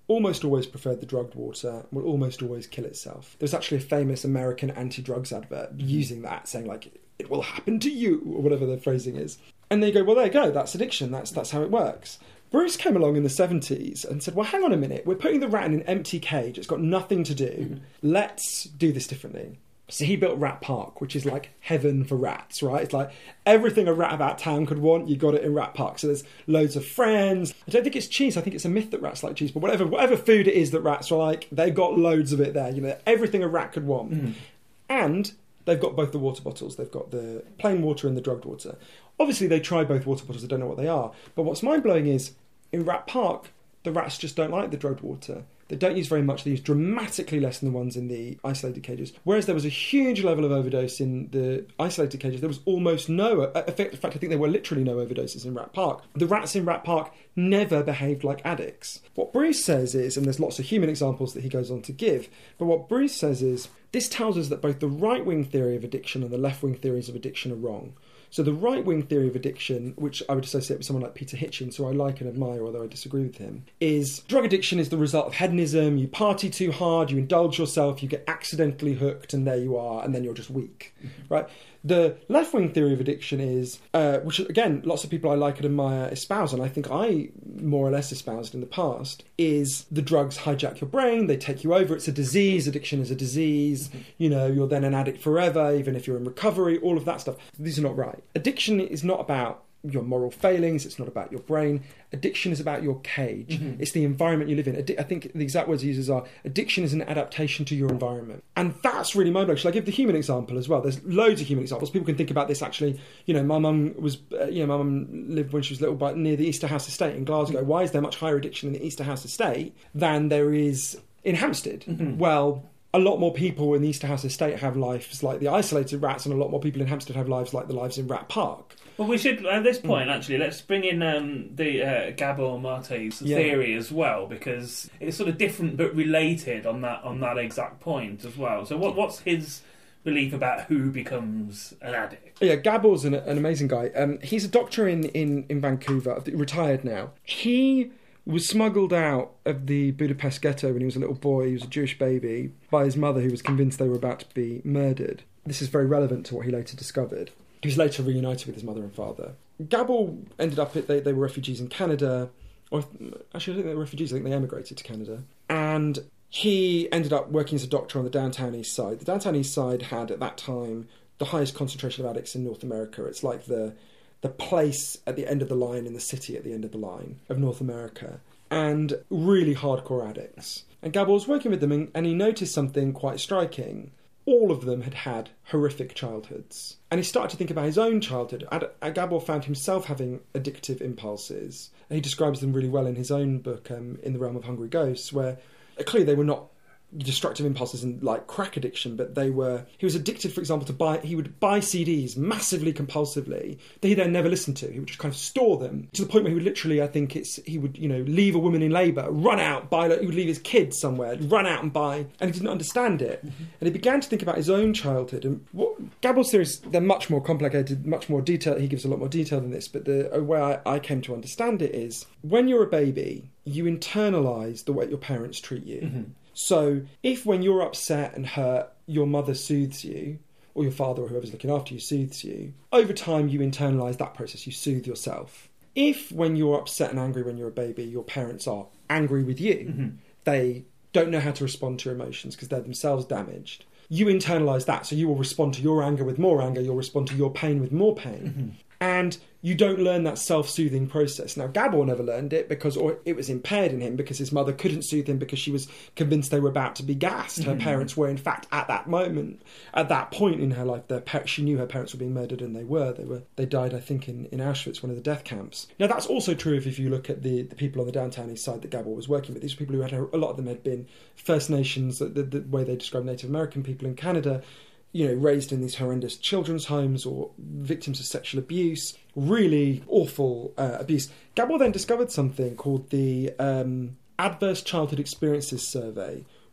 almost always preferred the drugged water, will almost always kill itself. There's actually a famous American anti-drugs advert using that, saying like, it will happen to you, or whatever the phrasing is. And they go, well, there you go, that's addiction, that's that's how it works. Bruce came along in the seventies and said, well, hang on a minute, we're putting the rat in an empty cage, it's got nothing to do, mm-hmm. let's do this differently. So he built Rat Park, which is like heaven for rats, right? It's like everything a rat about town could want, you got it in Rat Park. So there's loads of friends. I don't think it's cheese. I think it's a myth that rats like cheese. But whatever whatever food it is that rats like, they've got loads of it there. You know, everything a rat could want. Mm. And they've got both the water bottles. They've got the plain water and the drugged water. Obviously, they try both water bottles. They don't know what they are. But what's mind-blowing is, in Rat Park, the rats just don't like the drugged water. They don't use very much. They use dramatically less than the ones in the isolated cages. Whereas there was a huge level of overdose in the isolated cages, there was almost no... In fact, I think there were literally no overdoses in Rat Park. The rats in Rat Park never behaved like addicts. What Bruce says is, and there's lots of human examples that he goes on to give, but what Bruce says is, this tells us that both the right-wing theory of addiction and the left-wing theories of addiction are wrong. So the right-wing theory of addiction, which I would associate with someone like Peter Hitchens, who I like and admire, although I disagree with him, is drug addiction is the result of hedonism. You party too hard, you indulge yourself, you get accidentally hooked, and there you are, and then you're just weak, mm-hmm. right? The left-wing theory of addiction is, uh, which again, lots of people I like and admire espouse, and I think I more or less espoused in the past, is the drugs hijack your brain, they take you over, it's a disease, addiction is a disease, mm-hmm. you know, you're then an addict forever, even if you're in recovery, all of that stuff. These are not right. Addiction is not about your moral failings, it's not about your brain. Addiction is about your cage. Mm-hmm. It's the environment you live in. Addi- I think the exact words he uses are, addiction is an adaptation to your environment. And that's really mind-blowing. Shall I give the human example as well? There's loads of human examples. People can think about this actually. You know, my mum was, uh, you know, my mum lived when she was little, but near the Easter House Estate in Glasgow. Mm-hmm. Why is there much higher addiction in the Easter House Estate than there is in Hampstead? Mm-hmm. Well, a lot more people in the Easter House Estate have lives like the isolated rats, and a lot more people in Hampstead have lives like the lives in Rat Park. Well, we should, at this point, actually, let's bring in um, the uh, Gabor Mate's yeah. theory as well, because it's sort of different but related on that on that exact point as well. So what what's his belief about who becomes an addict? Yeah, Gabor's an, an amazing guy. Um, he's a doctor in, in, in Vancouver, retired now. He was smuggled out of the Budapest ghetto when he was a little boy. He was a Jewish baby by his mother, who was convinced they were about to be murdered. This is very relevant to what he later discovered. He was later reunited with his mother and father. Gabor ended up, they, they were refugees in Canada. Or actually, I think they were refugees. I think they emigrated to Canada. And he ended up working as a doctor on the downtown east side. The downtown east side had, at that time, the highest concentration of addicts in North America. It's like the the place at the end of the line in the city at the end of the line of North America. And really hardcore addicts. And Gabor was working with them, and, and he noticed something quite striking. All of them had had horrific childhoods. And he started to think about his own childhood. Ad- Gabor found himself having addictive impulses. And he describes them really well in his own book, um, In the Realm of Hungry Ghosts, where uh, clearly they were not destructive impulses and like crack addiction, but they were, he was addicted, for example, to buy, he would buy C Ds massively compulsively that he then never listened to. He would just kind of store them to the point where he would literally, I think it's, he would, you know, leave a woman in labour, run out, buy, he would leave his kids somewhere, run out and buy, and he didn't understand it. Mm-hmm. And he began to think about his own childhood. And what Gabor's theories, they're much more complicated, much more detailed. He gives a lot more detail than this, but the way I, I came to understand it is, when you're a baby, you internalise the way your parents treat you. Mm-hmm. So if when you're upset and hurt, your mother soothes you, or your father or whoever's looking after you soothes you, over time you internalise that process, you soothe yourself. If when you're upset and angry when you're a baby, your parents are angry with you, mm-hmm. they don't know how to respond to your emotions because they're themselves damaged, you internalise that, so you will respond to your anger with more anger, you'll respond to your pain with more pain. Mm-hmm. And you don't learn that self-soothing process. Now, Gabor never learned it because, or it was impaired in him because his mother couldn't soothe him because she was convinced they were about to be gassed. Her mm-hmm. parents were, in fact, at that moment, at that point in her life, their par- she knew her parents were being murdered, and they were. They were. They died, I think, in, in Auschwitz, one of the death camps. Now, that's also true if, if you look at the, the people on the downtown east side that Gabor was working with. These were people who had, a lot of them had been First Nations, the, the way they describe Native American people in Canada, you know, raised in these horrendous children's homes or victims of sexual abuse, really awful uh, abuse. Gabor then discovered something called the um, Adverse Childhood Experiences Survey,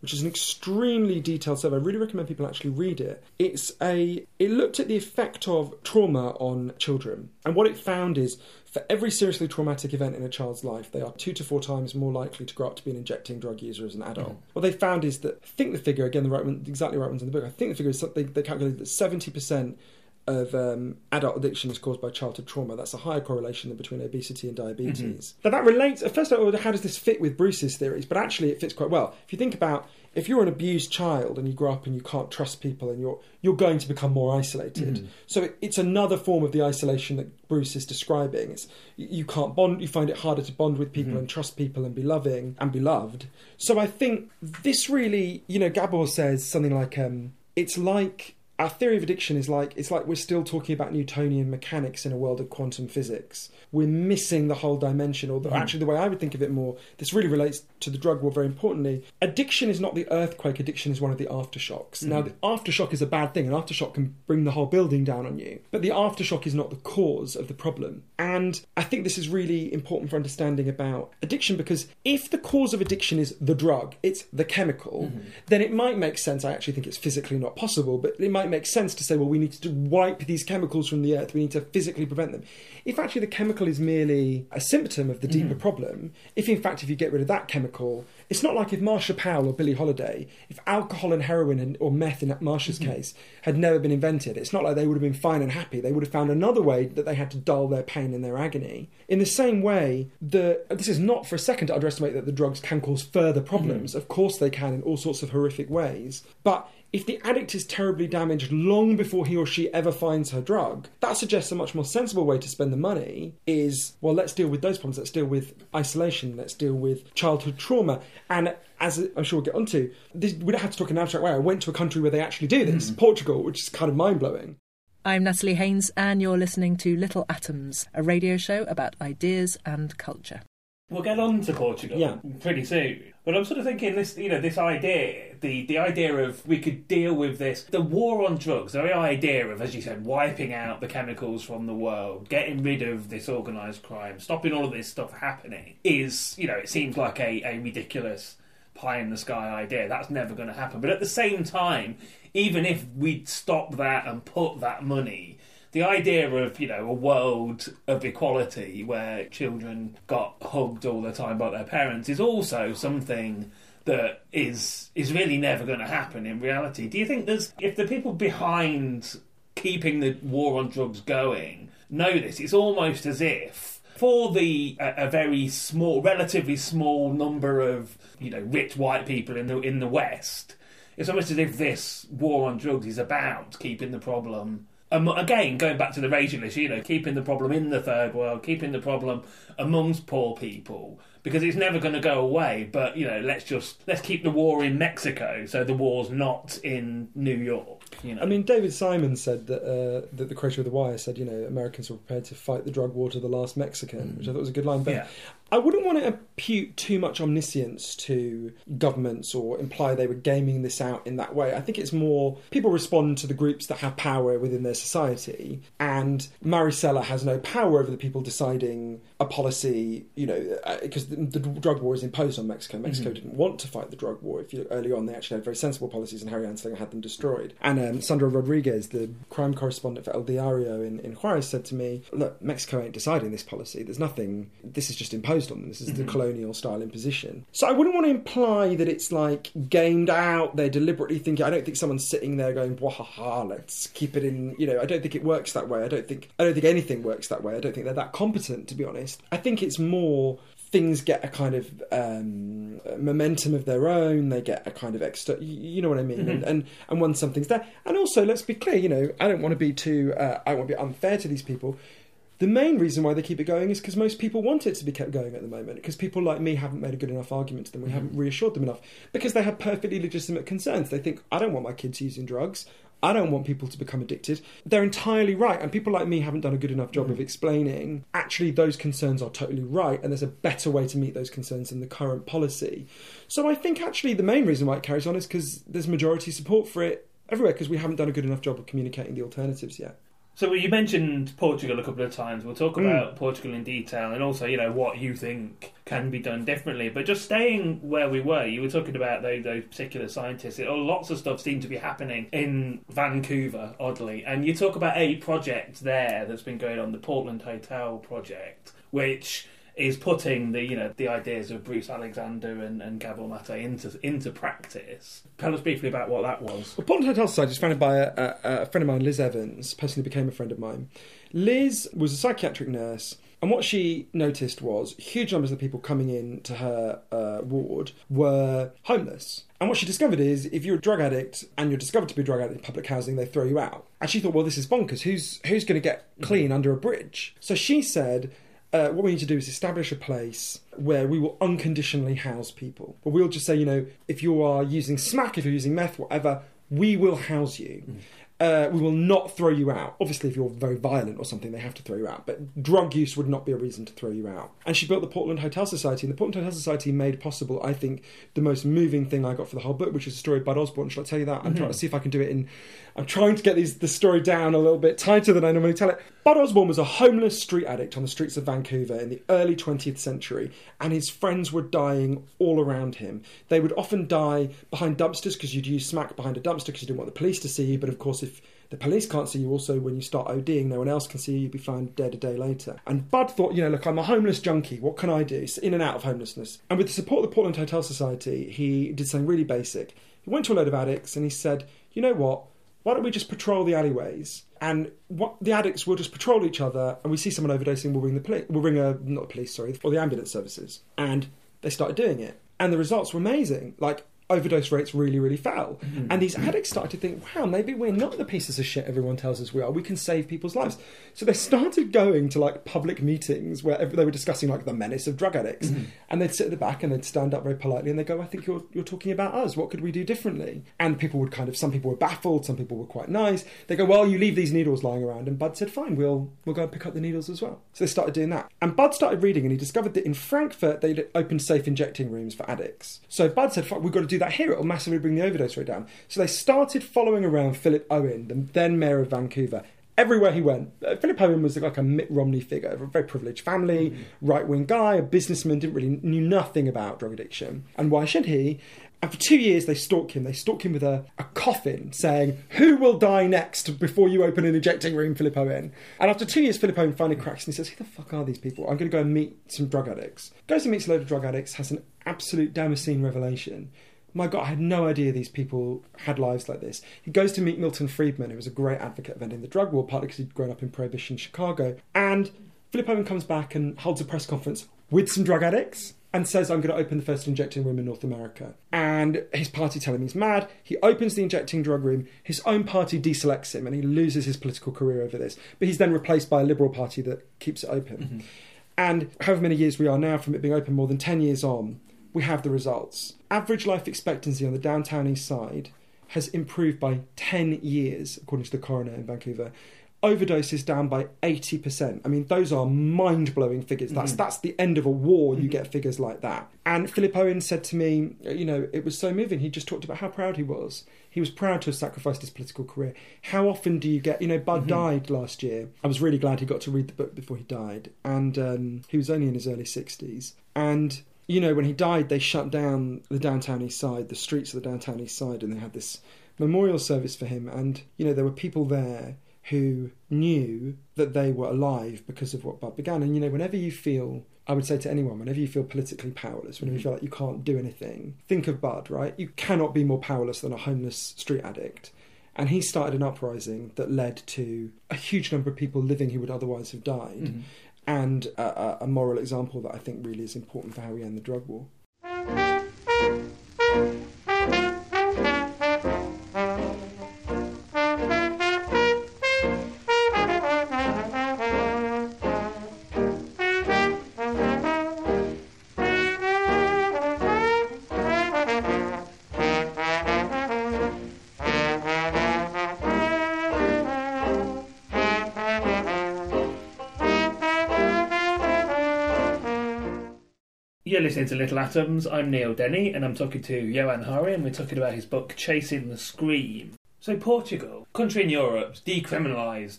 which is an extremely detailed survey. I really recommend people actually read it. It's a it looked at the effect of trauma on children, and what it found is for every seriously traumatic event in a child's life, they are two to four times more likely to grow up to be an injecting drug user as an adult. Mm. What they found is that, I think the figure, again, the right one, exactly right one's in the book, I think the figure is something, they calculated that seventy percent of um, adult addiction is caused by childhood trauma. That's a higher correlation than between obesity and diabetes. Mm-hmm. But that relates, at first I thought, how does this fit with Bruce's theories? But actually it fits quite well. If you think about, if you're an abused child and you grow up and you can't trust people and you're you're going to become more isolated. Mm-hmm. So it, it's another form of the isolation that Bruce is describing. It's you can't bond, you find it harder to bond with people mm-hmm. and trust people and be loving and be loved. So I think this really, you know, Gabor says something like, um, it's like, our theory of addiction is like, it's like we're still talking about Newtonian mechanics in a world of quantum physics. We're missing the whole dimension, or the, mm. actually the way I would think of it more, this really relates to the drug war very importantly. Addiction is not the earthquake, addiction is one of the aftershocks. Mm. Now, the aftershock is a bad thing. An aftershock can bring the whole building down on you. But the aftershock is not the cause of the problem. And I think this is really important for understanding about addiction, because if the cause of addiction is the drug, it's the chemical, mm-hmm. then it might make sense. I actually think it's physically not possible, but it might make sense to say, well, we need to wipe these chemicals from the earth, we need to physically prevent them. If actually the chemical is merely a symptom of the deeper mm-hmm. problem, if in fact if you get rid of that chemical, it's not like if Marsha Powell or Billie Holiday, if alcohol and heroin and, or meth in Marsha's mm-hmm. case had never been invented, it's not like they would have been fine and happy. They would have found another way that they had to dull their pain and their agony. In the same way, the this is not for a second to underestimate that the drugs can cause further problems. Mm-hmm. Of course they can in all sorts of horrific ways. But if the addict is terribly damaged long before he or she ever finds her drug, that suggests a much more sensible way to spend the money is, well, let's deal with those problems. Let's deal with isolation. Let's deal with childhood trauma. And as I'm sure we'll get onto, this, we don't have to talk in an abstract way. I went to a country where they actually do this, mm. Portugal, which is kind of mind-blowing. I'm Natalie Haynes, and you're listening to Little Atoms, a radio show about ideas and culture. We'll get on to Portugal yeah. pretty soon. But I'm sort of thinking this, you know, this idea, the, the idea of we could deal with this, the war on drugs, the very idea of, as you said, wiping out the chemicals from the world, getting rid of this organised crime, stopping all of this stuff happening, is, you know, it seems like a, a ridiculous pie-in-the-sky idea. That's never going to happen. But at the same time, even if we'd stop that and put that money, the idea of, you know, a world of equality where children got hugged all the time by their parents is also something that is is really never going to happen in reality. Do you think there's, if the people behind keeping the war on drugs going know this, it's almost as if for the a, a very small, relatively small number of, you know, rich white people in the in the West, it's almost as if this war on drugs is about keeping the problem. Um, again, going back to the racial issue, you know, keeping the problem in the third world, keeping the problem amongst poor people, because it's never going to go away. But, you know, let's just let's keep the war in Mexico, so the war's not in New York. You know? I mean, David Simon said that uh, that the creator of The Wire said, you know, Americans were prepared to fight the drug war to the last Mexican, mm. which I thought was a good line. But yeah. I wouldn't want to impute too much omniscience to governments or imply they were gaming this out in that way. I think it's more people respond to the groups that have power within their society, and Maricela has no power over the people deciding a policy, you know, because the, the drug war is imposed on Mexico. Mexico mm-hmm. didn't want to fight the drug war. If you, early on, they actually had very sensible policies, and Harry Anslinger had them destroyed. And um, Sandra Rodriguez, the crime correspondent for El Diario in, in Juarez, said to me, look, Mexico ain't deciding this policy. There's nothing, this is just imposed on them. This is mm-hmm. the colonial style imposition. So I wouldn't want to imply that it's like gamed out, they're deliberately thinking. I don't think someone's sitting there going, wahaha, let's keep it in, you know, I don't think it works that way. I don't think I don't think anything works that way. I don't think they're that competent, to be honest. I think it's more things get a kind of um, momentum of their own. They get a kind of extra, you know what I mean? Mm-hmm. And, and and once something's there, and also let's be clear, you know, I don't want to be too, uh, I don't want to be unfair to these people. The main reason why they keep it going is because most people want it to be kept going at the moment, because people like me haven't made a good enough argument to them. We mm-hmm. haven't reassured them enough, because they have perfectly legitimate concerns. They think, I don't want my kids using drugs. I don't want people to become addicted. They're entirely right. And people like me haven't done a good enough job mm. of explaining, actually, those concerns are totally right. And there's a better way to meet those concerns than the current policy. So I think actually the main reason why it carries on is because there's majority support for it everywhere, because we haven't done a good enough job of communicating the alternatives yet. So well, you mentioned Portugal a couple of times. We'll talk about Mm. Portugal in detail and also, you know, what you think can be done differently. But just staying where we were, you were talking about those, those particular scientists. It, lots of stuff seemed to be happening in Vancouver, oddly. And you talk about a project there that's been going on, the Portland Hotel project, which is putting the, you know, the ideas of Bruce Alexander and, and Gabor Mate into into practice. Tell us briefly about what that was. Well, Portland Hotel Society was founded by a, a, a friend of mine, Liz Evans, personally became a friend of mine. Liz was a psychiatric nurse, and what she noticed was huge numbers of people coming in to her uh, ward were homeless. And what she discovered is, if you're a drug addict and you're discovered to be a drug addict in public housing, they throw you out. And she thought, well, this is bonkers. Who's, who's going to get clean under a bridge? So she said, Uh, what we need to do is establish a place where we will unconditionally house people. But we'll just say, you know, if you are using smack, if you're using meth, whatever, we will house you. Mm. Uh, we will not throw you out. Obviously, if you're very violent or something, they have to throw you out. But drug use would not be a reason to throw you out. And she built the Portland Hotel Society. And the Portland Hotel Society made possible, I think, the most moving thing I got for the whole book, which is the story of Bud Osborne. Shall I tell you that? I'm mm-hmm. trying to see if I can do it in... I'm trying to get these, the story down a little bit tighter than I normally tell it. Bud Osborne was a homeless street addict on the streets of Vancouver in the early twentieth century, and his friends were dying all around him. They would often die behind dumpsters because you'd use smack behind a dumpster because you didn't want the police to see you, but of course if the police can't see you, also when you start ODing, no one else can see you, you'd be found dead a day later. And Bud thought, you know, look, I'm a homeless junkie, what can I do? He's in and out of homelessness. And with the support of the Portland Hotel Society, he did something really basic. He went to a load of addicts and he said, you know what, why don't we just patrol the alleyways, and what the addicts will just patrol each other, and we see someone overdosing, we'll ring the police, we'll ring a, not the police, sorry, or the ambulance services. And they started doing it. And the results were amazing. Like, overdose rates really, really fell. Mm-hmm. And these addicts started to think, wow, maybe we're not the pieces of shit everyone tells us we are. We can save people's lives. So they started going to, like, public meetings where they were discussing, like, the menace of drug addicts. Mm-hmm. And they'd sit at the back and they'd stand up very politely and they'd go, I think you're you're talking about us. What could we do differently? And people would kind of, some people were baffled, some people were quite nice. They go, well, you leave these needles lying around. And Bud said, fine, we'll we'll go and pick up the needles as well. So they started doing that. And Bud started reading and he discovered that in Frankfurt, they'd opened safe injecting rooms for addicts. So Bud said, we've got to do that here. It'll massively bring the overdose rate down. So they started following around Philip Owen, the then mayor of Vancouver. Everywhere he went, uh, Philip Owen was like a Mitt Romney figure, a very privileged family, mm-hmm. right-wing guy, a businessman, didn't really knew nothing about drug addiction. And why should he? And for two years they stalked him. They stalked him with a, a coffin saying, who will die next before you open an injecting room, Philip Owen? And after two years, Philip Owen finally cracks and he says, who the fuck are these people? I'm going to go and meet some drug addicts. Goes and meets a load of drug addicts, has an absolute Damascene revelation. My God, I had no idea these people had lives like this. He goes to meet Milton Friedman, who was a great advocate of ending the drug war, partly because he'd grown up in Prohibition Chicago. And Philip Owen comes back and holds a press conference with some drug addicts and says, I'm going to open the first injecting room in North America. And his party tell him he's mad. He opens the injecting drug room. His own party deselects him and he loses his political career over this. But he's then replaced by a Liberal Party that keeps it open. Mm-hmm. And however many years we are now from it being open, more than ten years on, we have the results. Average life expectancy on the downtown east side has improved by ten years, according to the coroner in Vancouver. Overdoses down by eighty percent. I mean, those are mind-blowing figures. That's mm-hmm. that's the end of a war, you mm-hmm. get figures like that. And Philip Owen said to me, you know, it was so moving. He just talked about how proud he was. He was proud to have sacrificed his political career. How often do you get... You know, Bud mm-hmm. died last year. I was really glad he got to read the book before he died. And um, he was only in his early sixties. And... you know, when he died, they shut down the downtown east side, the streets of the downtown east side, and they had this memorial service for him. And, you know, there were people there who knew that they were alive because of what Bud began. And, you know, whenever you feel, I would say to anyone, whenever you feel politically powerless, whenever you feel like you can't do anything, think of Bud, right? You cannot be more powerless than a homeless street addict. And he started an uprising that led to a huge number of people living who would otherwise have died. Mm-hmm. And a, a moral example that I think really is important for how we end the drug war. You're listening to Little Atoms. I'm Neil Denny and I'm talking to Johan Hari and we're talking about his book Chasing the Scream. So Portugal, country in Europe, decriminalised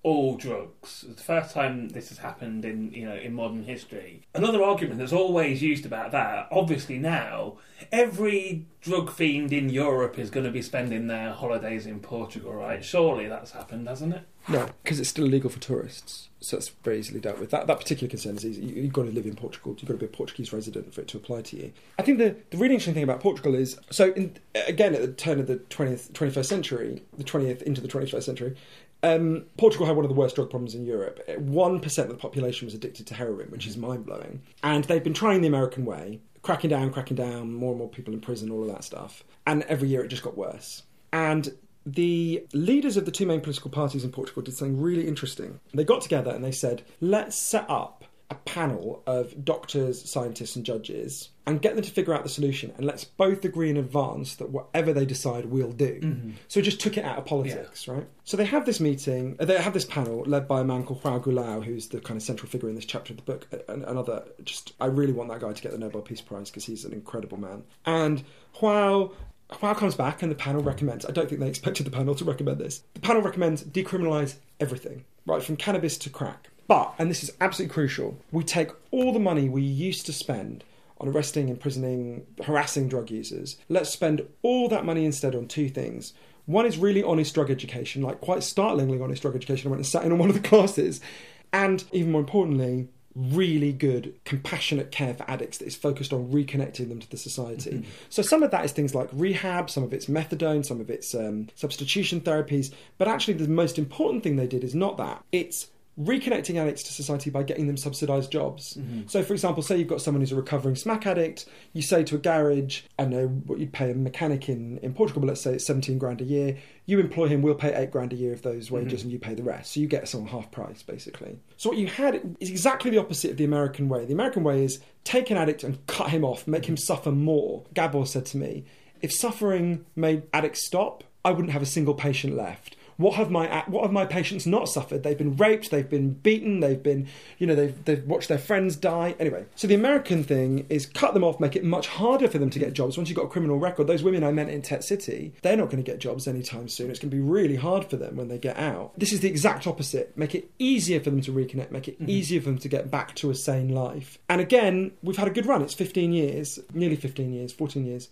all drugs. It's the first time this has happened in, you know, in modern history. Another argument that's always used about that, obviously now, every drug fiend in Europe is going to be spending their holidays in Portugal, right? Surely that's happened, hasn't it? No, because it's still illegal for tourists. So that's very easily dealt with. That that particular concern is easy. You, you've got to live in Portugal. You've got to be a Portuguese resident for it to apply to you. I think the, the really interesting thing about Portugal is, so in, again, at the turn of the twentieth, twenty-first century, the twentieth into the twenty-first century, um, Portugal had one of the worst drug problems in Europe. one percent of the population was addicted to heroin, which is mind-blowing. And they've been trying the American way, cracking down, cracking down, more and more people in prison, all of that stuff. And every year it just got worse. And the leaders of the two main political parties in Portugal did something really interesting. They got together and they said, let's set up a panel of doctors, scientists and judges and get them to figure out the solution, and let's both agree in advance that whatever they decide, we'll do. Mm-hmm. So it just took it out of politics, yeah. right? So they have this meeting, they have this panel led by a man called João Goulão, who's the kind of central figure in this chapter of the book. Another, just, I really want that guy to get the Nobel Peace Prize because he's an incredible man. And João... João comes back and the panel recommends, I don't think they expected the panel to recommend this, the panel recommends decriminalise everything, right, from cannabis to crack. But, and this is absolutely crucial, we take all the money we used to spend on arresting, imprisoning, harassing drug users, let's spend all that money instead on two things. One is really honest drug education, like quite startlingly honest drug education. I went and sat in on one of the classes. And even more importantly, really good, compassionate care for addicts that is focused on reconnecting them to the society. Mm-hmm. So some of that is things like rehab, some of it's methadone, some of it's um, substitution therapies. But actually the most important thing they did is not that. It's reconnecting addicts to society by getting them subsidised jobs. Mm-hmm. So, for example, say you've got someone who's a recovering smack addict, you say to a garage, I know what you'd pay a mechanic in, in Portugal, but let's say it's seventeen grand a year. You employ him, we'll pay eight grand a year of those wages, mm-hmm. and you pay the rest. So you get someone half price, basically. So what you had is exactly the opposite of the American way. The American way is take an addict and cut him off, make him suffer more. Gabor said to me, if suffering made addicts stop, I wouldn't have a single patient left. What have my what have my patients not suffered? They've been raped, they've been beaten, they've been, you know, they've they've watched their friends die. Anyway, so the American thing is cut them off, make it much harder for them to get jobs. Once you've got a criminal record, those women I met in Tet City, they're not going to get jobs anytime soon. It's going to be really hard for them when they get out. This is the exact opposite. Make it easier for them to reconnect, make it mm-hmm. easier for them to get back to a sane life. And again, we've had a good run. It's fifteen years, nearly fifteen years, fourteen years.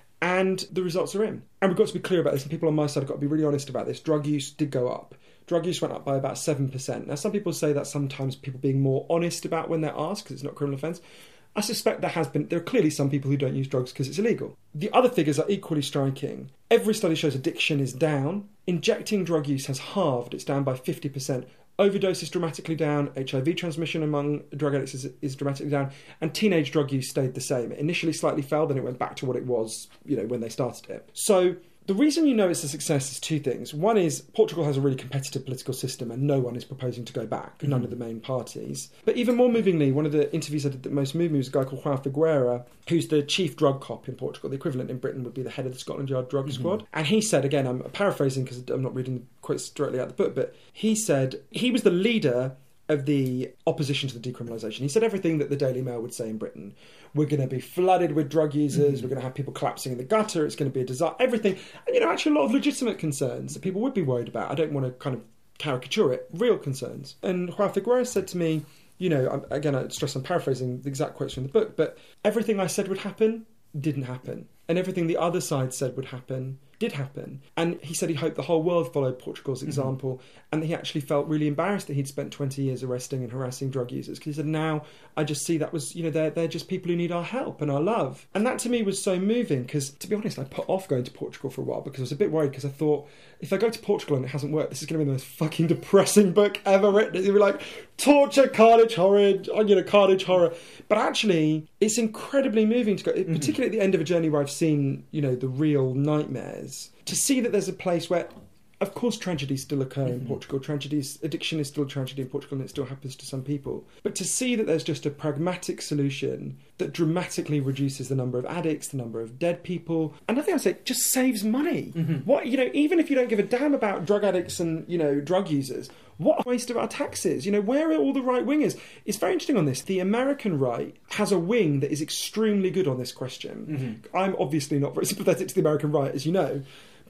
And the results are in. And we've got to be clear about this, and people on my side have got to be really honest about this. Drug use did go up. Drug use went up by about seven percent. Now, some people say that sometimes people being more honest about when they're asked, because it's not a criminal offence. I suspect there has been, there are clearly some people who don't use drugs because it's illegal. The other figures are equally striking. Every study shows addiction is down. Injecting drug use has halved. It's down by fifty percent. Overdose is dramatically down, H I V transmission among drug addicts is, is dramatically down, and teenage drug use stayed the same. It initially slightly fell, then it went back to what it was, you know, when they started it. So the reason you know it's a success is two things. One is Portugal has a really competitive political system and no one is proposing to go back, mm-hmm. none of the main parties. But even more movingly, one of the interviews I did that most moved me was a guy called João Figueira, who's the chief drug cop in Portugal. The equivalent in Britain would be the head of the Scotland Yard drug mm-hmm. squad. And he said, again, I'm paraphrasing because I'm not reading the quotes directly out of the book, but he said he was the leader of the opposition to the decriminalisation. He said everything that the Daily Mail would say in Britain. We're going to be flooded with drug users, mm. we're going to have people collapsing in the gutter, it's going to be a disaster, everything. And, you know, actually a lot of legitimate concerns that people would be worried about. I don't want to kind of caricature it, real concerns. And João Figueira said to me, you know, again, I stress I'm paraphrasing the exact quotes from the book, but everything I said would happen didn't happen. And everything the other side said would happen did happen. And he said he hoped the whole world followed Portugal's example, mm-hmm. and that he actually felt really embarrassed that he'd spent twenty years arresting and harassing drug users, because he said, now I just see that was, you know, they're, they're just people who need our help and our love. And that to me was so moving, because to be honest, I put off going to Portugal for a while because I was a bit worried, because I thought, if I go to Portugal and it hasn't worked, this is going to be the most fucking depressing book ever written. It's going to be like torture, carnage, horror, you know, carnage, horror. But actually, it's incredibly moving to go, mm-hmm. particularly at the end of a journey where I've seen, you know, the real nightmares, to see that there's a place where, of course, tragedies still occur in mm-hmm. Portugal. Tragedies, addiction is still a tragedy in Portugal, and it still happens to some people. But to see that there's just a pragmatic solution that dramatically reduces the number of addicts, the number of dead people, and I think I say just saves money. Mm-hmm. What, you know, even if you don't give a damn about drug addicts and, you know, drug users, what a waste of our taxes. You know, where are all the right wingers? It's very interesting on this. The American right has a wing that is extremely good on this question. Mm-hmm. I'm obviously not very sympathetic to the American right, as you know.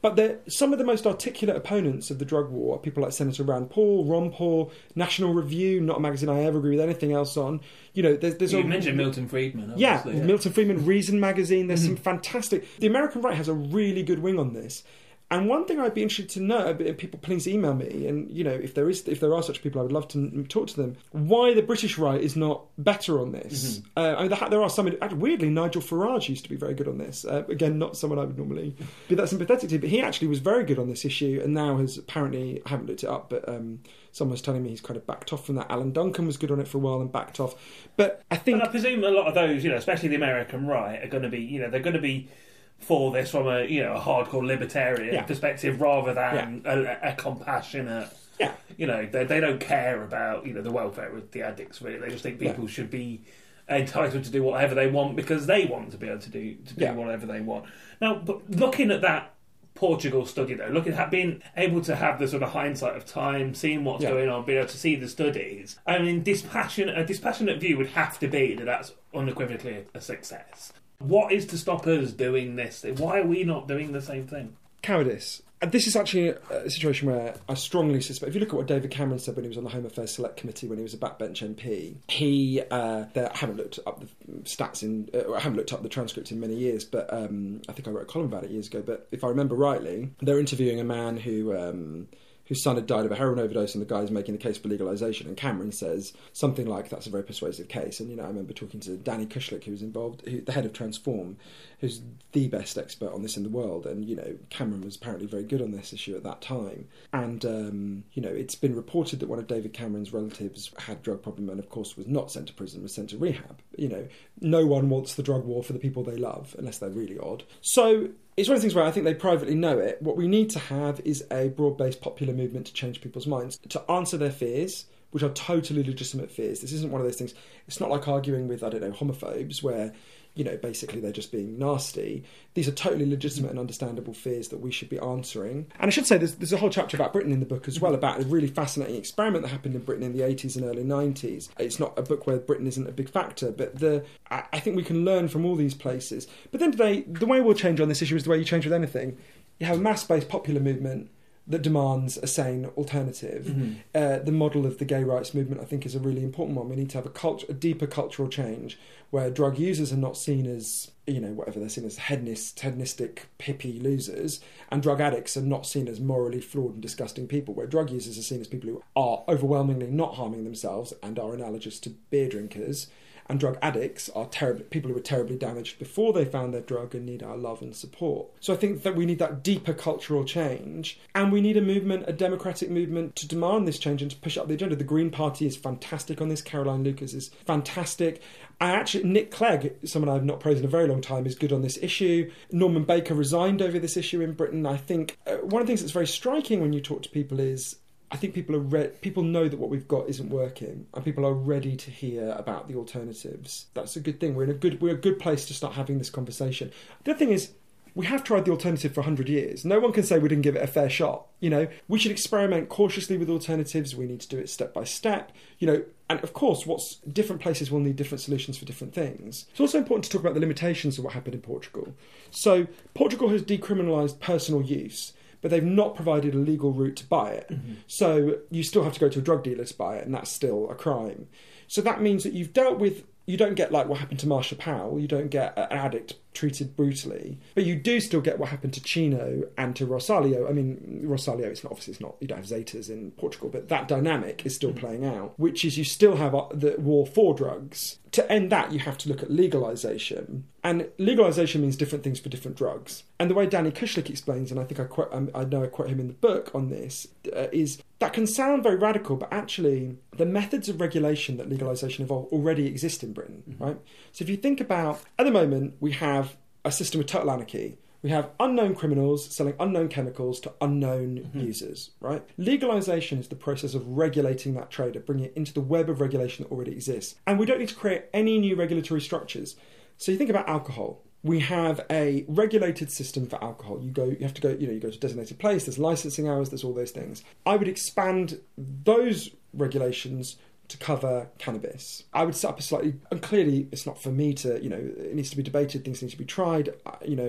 But they're, some of the most articulate opponents of the drug war are people like Senator Rand Paul, Ron Paul, National Review, not a magazine I ever agree with anything else on. You know, there's, there's you a, mentioned Milton Friedman. Yeah, yeah, Milton Friedman, Reason magazine. There's Mm-hmm. some fantastic. The American right has a really good wing on this. And one thing I'd be interested to know, people please email me, and you know, if there is, if there are such people, I would love to talk to them. Why the British right is not better on this? Mm-hmm. Uh, I mean, there are some. Weirdly, Nigel Farage used to be very good on this. Uh, again, not someone I would normally be that sympathetic to, but he actually was very good on this issue, and now has apparently, I haven't looked it up, but um, someone was telling me he's kind of backed off from that. Alan Duncan was good on it for a while and backed off. But I think, and I presume a lot of those, you know, especially the American right, are going to be, you know, they're going to be for this from a, you know, a hardcore libertarian yeah. perspective rather than yeah. a, a compassionate. Yeah, you know, they they don't care about, you know, the welfare of the addicts. Really, they just think people yeah. should be entitled to do whatever they want because they want to be able to do to do yeah. whatever they want. Now, but looking at that Portugal study, though, looking at being able to have the sort of hindsight of time, seeing what's yeah. going on, being able to see the studies. I mean, dispassionate a dispassionate view would have to be that that's unequivocally a success. What is to stop us doing this? Why are we not doing the same thing? Cowardice. And this is actually a situation where I strongly suspect, if you look at what David Cameron said when he was on the Home Affairs Select Committee, when he was a backbench M P, he, uh, there, I haven't looked up the stats in, uh, I haven't looked up the transcript in many years, but um, I think I wrote a column about it years ago, but if I remember rightly, they're interviewing a man who... Um, whose son had died of a heroin overdose, and the guy's making the case for legalisation. And Cameron says something like, that's a very persuasive case. And, you know, I remember talking to Danny Kushlik, who was involved, who, the head of Transform, who's the best expert on this in the world. And, you know, Cameron was apparently very good on this issue at that time. And, um, you know, it's been reported that one of David Cameron's relatives had a drug problem and, of course, was not sent to prison, was sent to rehab. You know, no one wants the drug war for the people they love, unless they're really odd. So... it's one of the things where I think they privately know it. What we need to have is a broad-based popular movement to change people's minds, to answer their fears, which are totally legitimate fears. This isn't one of those things. It's not like arguing with, I don't know, homophobes where, you know, basically they're just being nasty. These are totally legitimate and understandable fears that we should be answering. And I should say there's, there's a whole chapter about Britain in the book as well, about a really fascinating experiment that happened in Britain in the eighties and early nineties. It's not a book where Britain isn't a big factor, but the I, I think we can learn from all these places. But then today, the way we'll change on this issue is the way you change with anything. You have a mass-based popular movement that demands a sane alternative. Mm-hmm. Uh, the model of the gay rights movement, I think, is a really important one. We need to have a, cult- a deeper cultural change where drug users are not seen as, you know, whatever they're seen as, hedonist, hedonistic, hippie losers, and drug addicts are not seen as morally flawed and disgusting people, where drug users are seen as people who are overwhelmingly not harming themselves and are analogous to beer drinkers. And drug addicts are terribly, people who were terribly damaged before they found their drug and need our love and support. So I think that we need that deeper cultural change, and we need a movement, a democratic movement, to demand this change and to push up the agenda. The Green Party is fantastic on this. Caroline Lucas is fantastic. I actually, Nick Clegg, someone I've not praised in a very long time, is good on this issue. Norman Baker resigned over this issue in Britain. I think uh, one of the things that's very striking when you talk to people is, I think people are re- people know that what we've got isn't working, and people are ready to hear about the alternatives. That's a good thing. We're in a good we're a good place to start having this conversation. The other thing is, we have tried the alternative for one hundred years. No one can say we didn't give it a fair shot. You know, we should experiment cautiously with alternatives. We need to do it step by step. You know, and of course, what's different places will need different solutions for different things. It's also important to talk about the limitations of what happened in Portugal. So, Portugal has decriminalised personal use, but they've not provided a legal route to buy it. Mm-hmm. So you still have to go to a drug dealer to buy it, and that's still a crime. So that means that you've dealt with, you don't get like what happened to Marsha Powell, you don't get an addict treated brutally, but you do still get what happened to Chino and to Rosalio. I mean, Rosalio, it's not, obviously it's not, you don't have Zetas in Portugal, but that dynamic is still mm-hmm. playing out, which is you still have the war for drugs. To end that, you have to look at legalisation. And legalisation means different things for different drugs. And the way Danny Kushlik explains, and I think I quote, um, I know I quote him in the book on this, uh, is that can sound very radical, but actually the methods of regulation that legalisation involve already exist in Britain, mm-hmm. right? So if you think about, at the moment, we have a system of total anarchy. We have unknown criminals selling unknown chemicals to unknown mm-hmm. users, right? Legalisation is the process of regulating that trade, of bringing it into the web of regulation that already exists. And we don't need to create any new regulatory structures. So you think about alcohol. We have a regulated system for alcohol. You go, you have to go, you know, you go to a designated place, there's licensing hours, there's all those things. I would expand those regulations to cover cannabis. I would set up a slightly, and clearly it's not for me to, you know, it needs to be debated, things need to be tried. You know,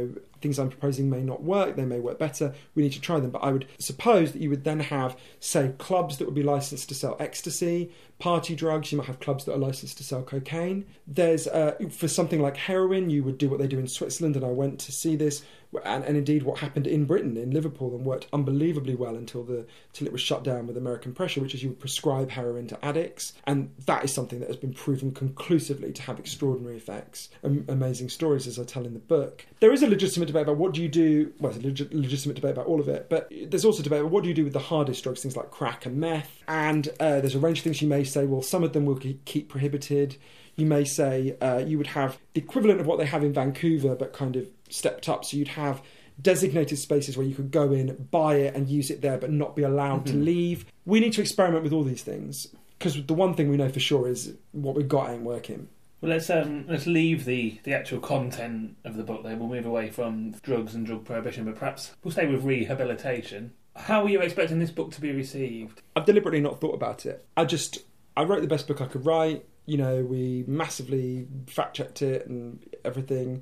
things I'm proposing may not work, they may work better, we need to try them. But I would suppose that you would then have, say, clubs that would be licensed to sell ecstasy, party drugs, you might have clubs that are licensed to sell cocaine. There's, uh, for something like heroin, you would do what they do in Switzerland, and I went to see this, and, and indeed what happened in Britain, in Liverpool, and worked unbelievably well until the till it was shut down with American pressure, which is you would prescribe heroin to addicts, and that is something that has been proven conclusively to have extraordinary effects. Um, amazing stories, as I tell in the book. There is a legitimate debate about what do you do, well, it's a leg- legitimate debate about all of it, but there's also a debate about what do you do with the hardest drugs, things like crack and meth, and uh, there's a range of things you may say, well, some of them will keep prohibited. You may say uh, you would have the equivalent of what they have in Vancouver, but kind of stepped up. So you'd have designated spaces where you could go in, buy it and use it there, but not be allowed mm-hmm. to leave. We need to experiment with all these things, because the one thing we know for sure is what we've got ain't working. Well, let's um, let's leave the, the actual content of the book there. We'll move away from drugs and drug prohibition, but perhaps we'll stay with rehabilitation. How are you expecting this book to be received? I've deliberately not thought about it. I just, I wrote the best book I could write. You know, we massively fact-checked it and everything.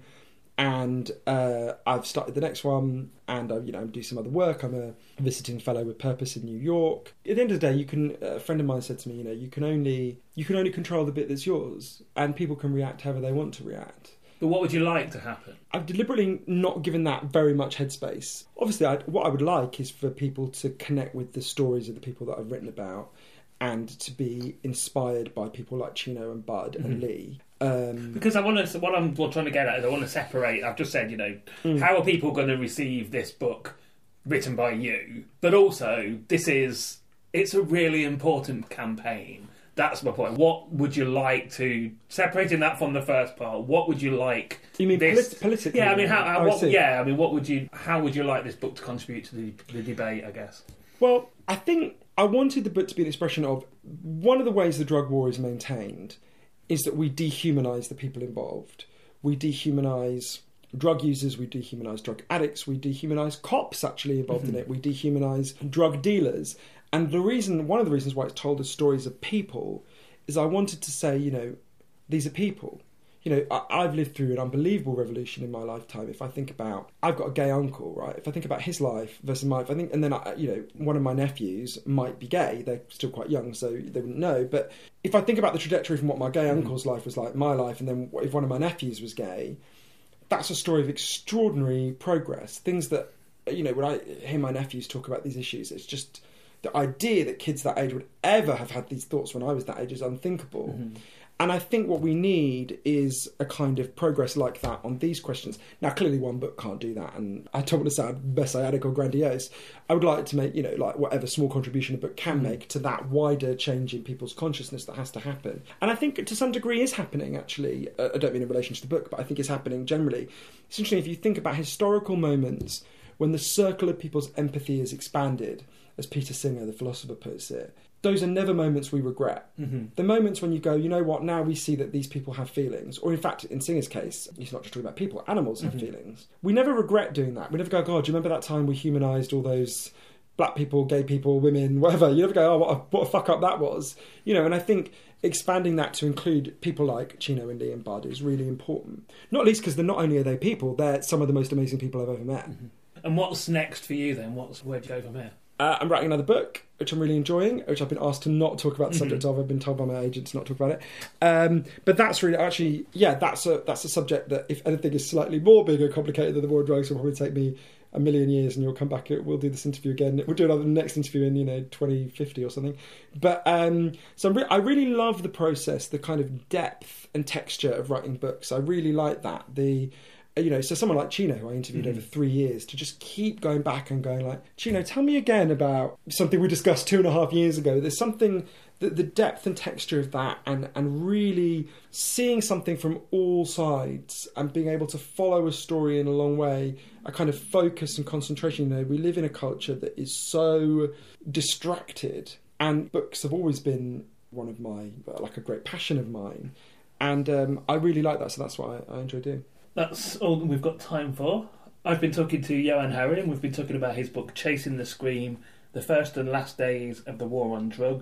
And uh, I've started the next one, and I, you know, do some other work. I'm a visiting fellow with Purpose in New York. At the end of the day, you can. A friend of mine said to me, you know, you can only you can only control the bit that's yours, and people can react however they want to react. But what would you like to happen? I've deliberately not given that very much headspace. Obviously, I'd, what I would like is for people to connect with the stories of the people that I've written about, and to be inspired by people like Chino and Bud mm-hmm. and Lee. Um, because I want to, what I'm trying to get at is I want to separate, I've just said, you know, mm. how are people going to receive this book written by you? But also, this is, it's a really important campaign. That's my point. What would you like to, separating that from the first part, what would you like? You mean this, polit- politically? Yeah, I mean, how, how, oh, what, I yeah, I mean, what would you, how would you like this book to contribute to the, the debate, I guess? Well, I think I wanted the book to be an expression of, one of the ways the drug war is maintained is that we dehumanise the people involved. We dehumanise drug users, we dehumanise drug addicts, we dehumanise cops actually involved mm-hmm. in it, we dehumanise drug dealers. And the reason, one of the reasons why it's told as stories of people is I wanted to say, you know, these are people. You know, I, I've lived through an unbelievable revolution in my lifetime. If I think about, I've got a gay uncle, right? If I think about his life versus my life, I think, and then, I, you know, one of my nephews might be gay. They're still quite young, so they wouldn't know. But if I think about the trajectory from what my gay mm. uncle's life was like, my life, and then if one of my nephews was gay, that's a story of extraordinary progress. Things that, you know, when I hear my nephews talk about these issues, it's just the idea that kids that age would ever have had these thoughts when I was that age is unthinkable. Mm-hmm. And I think what we need is a kind of progress like that on these questions. Now, clearly one book can't do that, and I don't want to sound messianic or grandiose. I would like to make, you know, like whatever small contribution a book can make to that wider change in people's consciousness that has to happen. And I think to some degree is happening, actually. Uh, I don't mean in relation to the book, but I think it's happening generally. It's interesting if you think about historical moments when the circle of people's empathy is expanded, as Peter Singer, the philosopher, puts it. Those are never moments we regret. Mm-hmm. The moments when you go, you know what, now we see that these people have feelings. Or in fact, in Singer's case, he's not just talking about people, animals have mm-hmm. feelings. We never regret doing that. We never go, God, do you remember that time we humanised all those black people, gay people, women, whatever? You never go, oh, what a, what a fuck up that was. You know, and I think expanding that to include people like Chino and Lee and Bud is really important. Not least because they're not only are they people, they're some of the most amazing people I've ever met. Mm-hmm. And what's next for you then? What's where do you go from here? Uh, I'm writing another book, which I'm really enjoying, which I've been asked to not talk about the subject mm-hmm. of. I've been told by my agent to not talk about it. Um, but that's really, actually, yeah, that's a that's a subject that, if anything, is slightly more big and complicated than the war on drugs. Will probably take me a million years, and you'll come back. We'll do this interview again. We'll do another next interview in, you know, twenty fifty or something. But um, so I'm re- I really love the process, the kind of depth and texture of writing books. I really like that. The You know, so someone like Chino, who I interviewed mm-hmm. over three years, to just keep going back and going like, Chino, tell me again about something we discussed two and a half years ago. There's something, the, the depth and texture of that, and, and really seeing something from all sides and being able to follow a story in a long way, a kind of focus and concentration. You know, we live in a culture that is so distracted, and books have always been one of my, like a great passion of mine. And um, I really like that, so that's what I, I enjoy doing. That's all we've got time for. I've been talking to Johan Hari, and we've been talking about his book Chasing the Scream, The First and Last Days of the War on Drugs,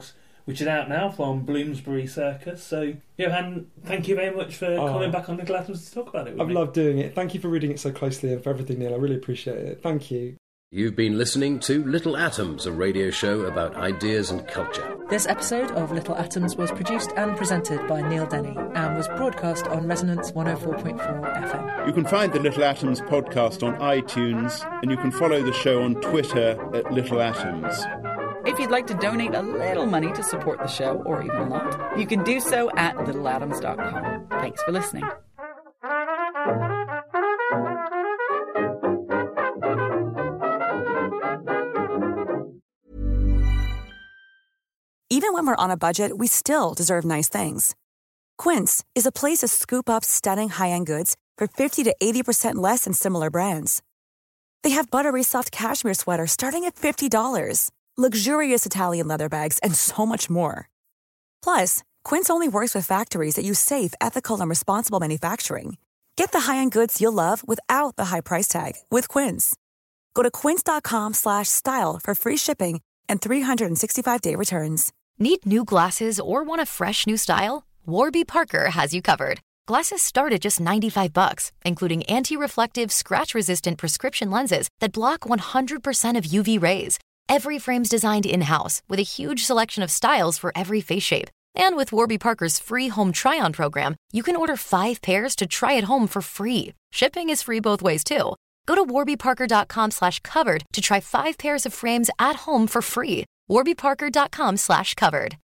which is out now from Bloomsbury Circus. So, Johan, thank you very much for oh, coming back on Little Atoms to talk about it with I've me. loved doing it. Thank you for reading it so closely and for everything, Neil. I really appreciate it. Thank you. You've been listening to Little Atoms, a radio show about ideas and culture. This episode of Little Atoms was produced and presented by Neil Denny and was broadcast on Resonance one oh four point four F M. You can find the Little Atoms podcast on iTunes, and you can follow the show on Twitter at Little Atoms. If you'd like to donate a little money to support the show, or even a lot, you can do so at little atoms dot com. Thanks for listening. Even when we're on a budget, we still deserve nice things. Quince is a place to scoop up stunning high-end goods for fifty to eighty percent less than similar brands. They have buttery soft cashmere sweaters starting at fifty dollars, luxurious Italian leather bags, and so much more. Plus, Quince only works with factories that use safe, ethical, and responsible manufacturing. Get the high-end goods you'll love without the high price tag with Quince. Go to quince.com slash style for free shipping and three sixty-five day returns. Need new glasses or want a fresh new style? Warby Parker has you covered. Glasses start at just ninety-five bucks, including anti-reflective, scratch-resistant prescription lenses that block one hundred percent of U V rays. Every frame's designed in-house with a huge selection of styles for every face shape. And with Warby Parker's free home try-on program, you can order five pairs to try at home for free. Shipping is free both ways, too. Go to warbyparker.com slash covered to try five pairs of frames at home for free. warbyparker.com slash covered.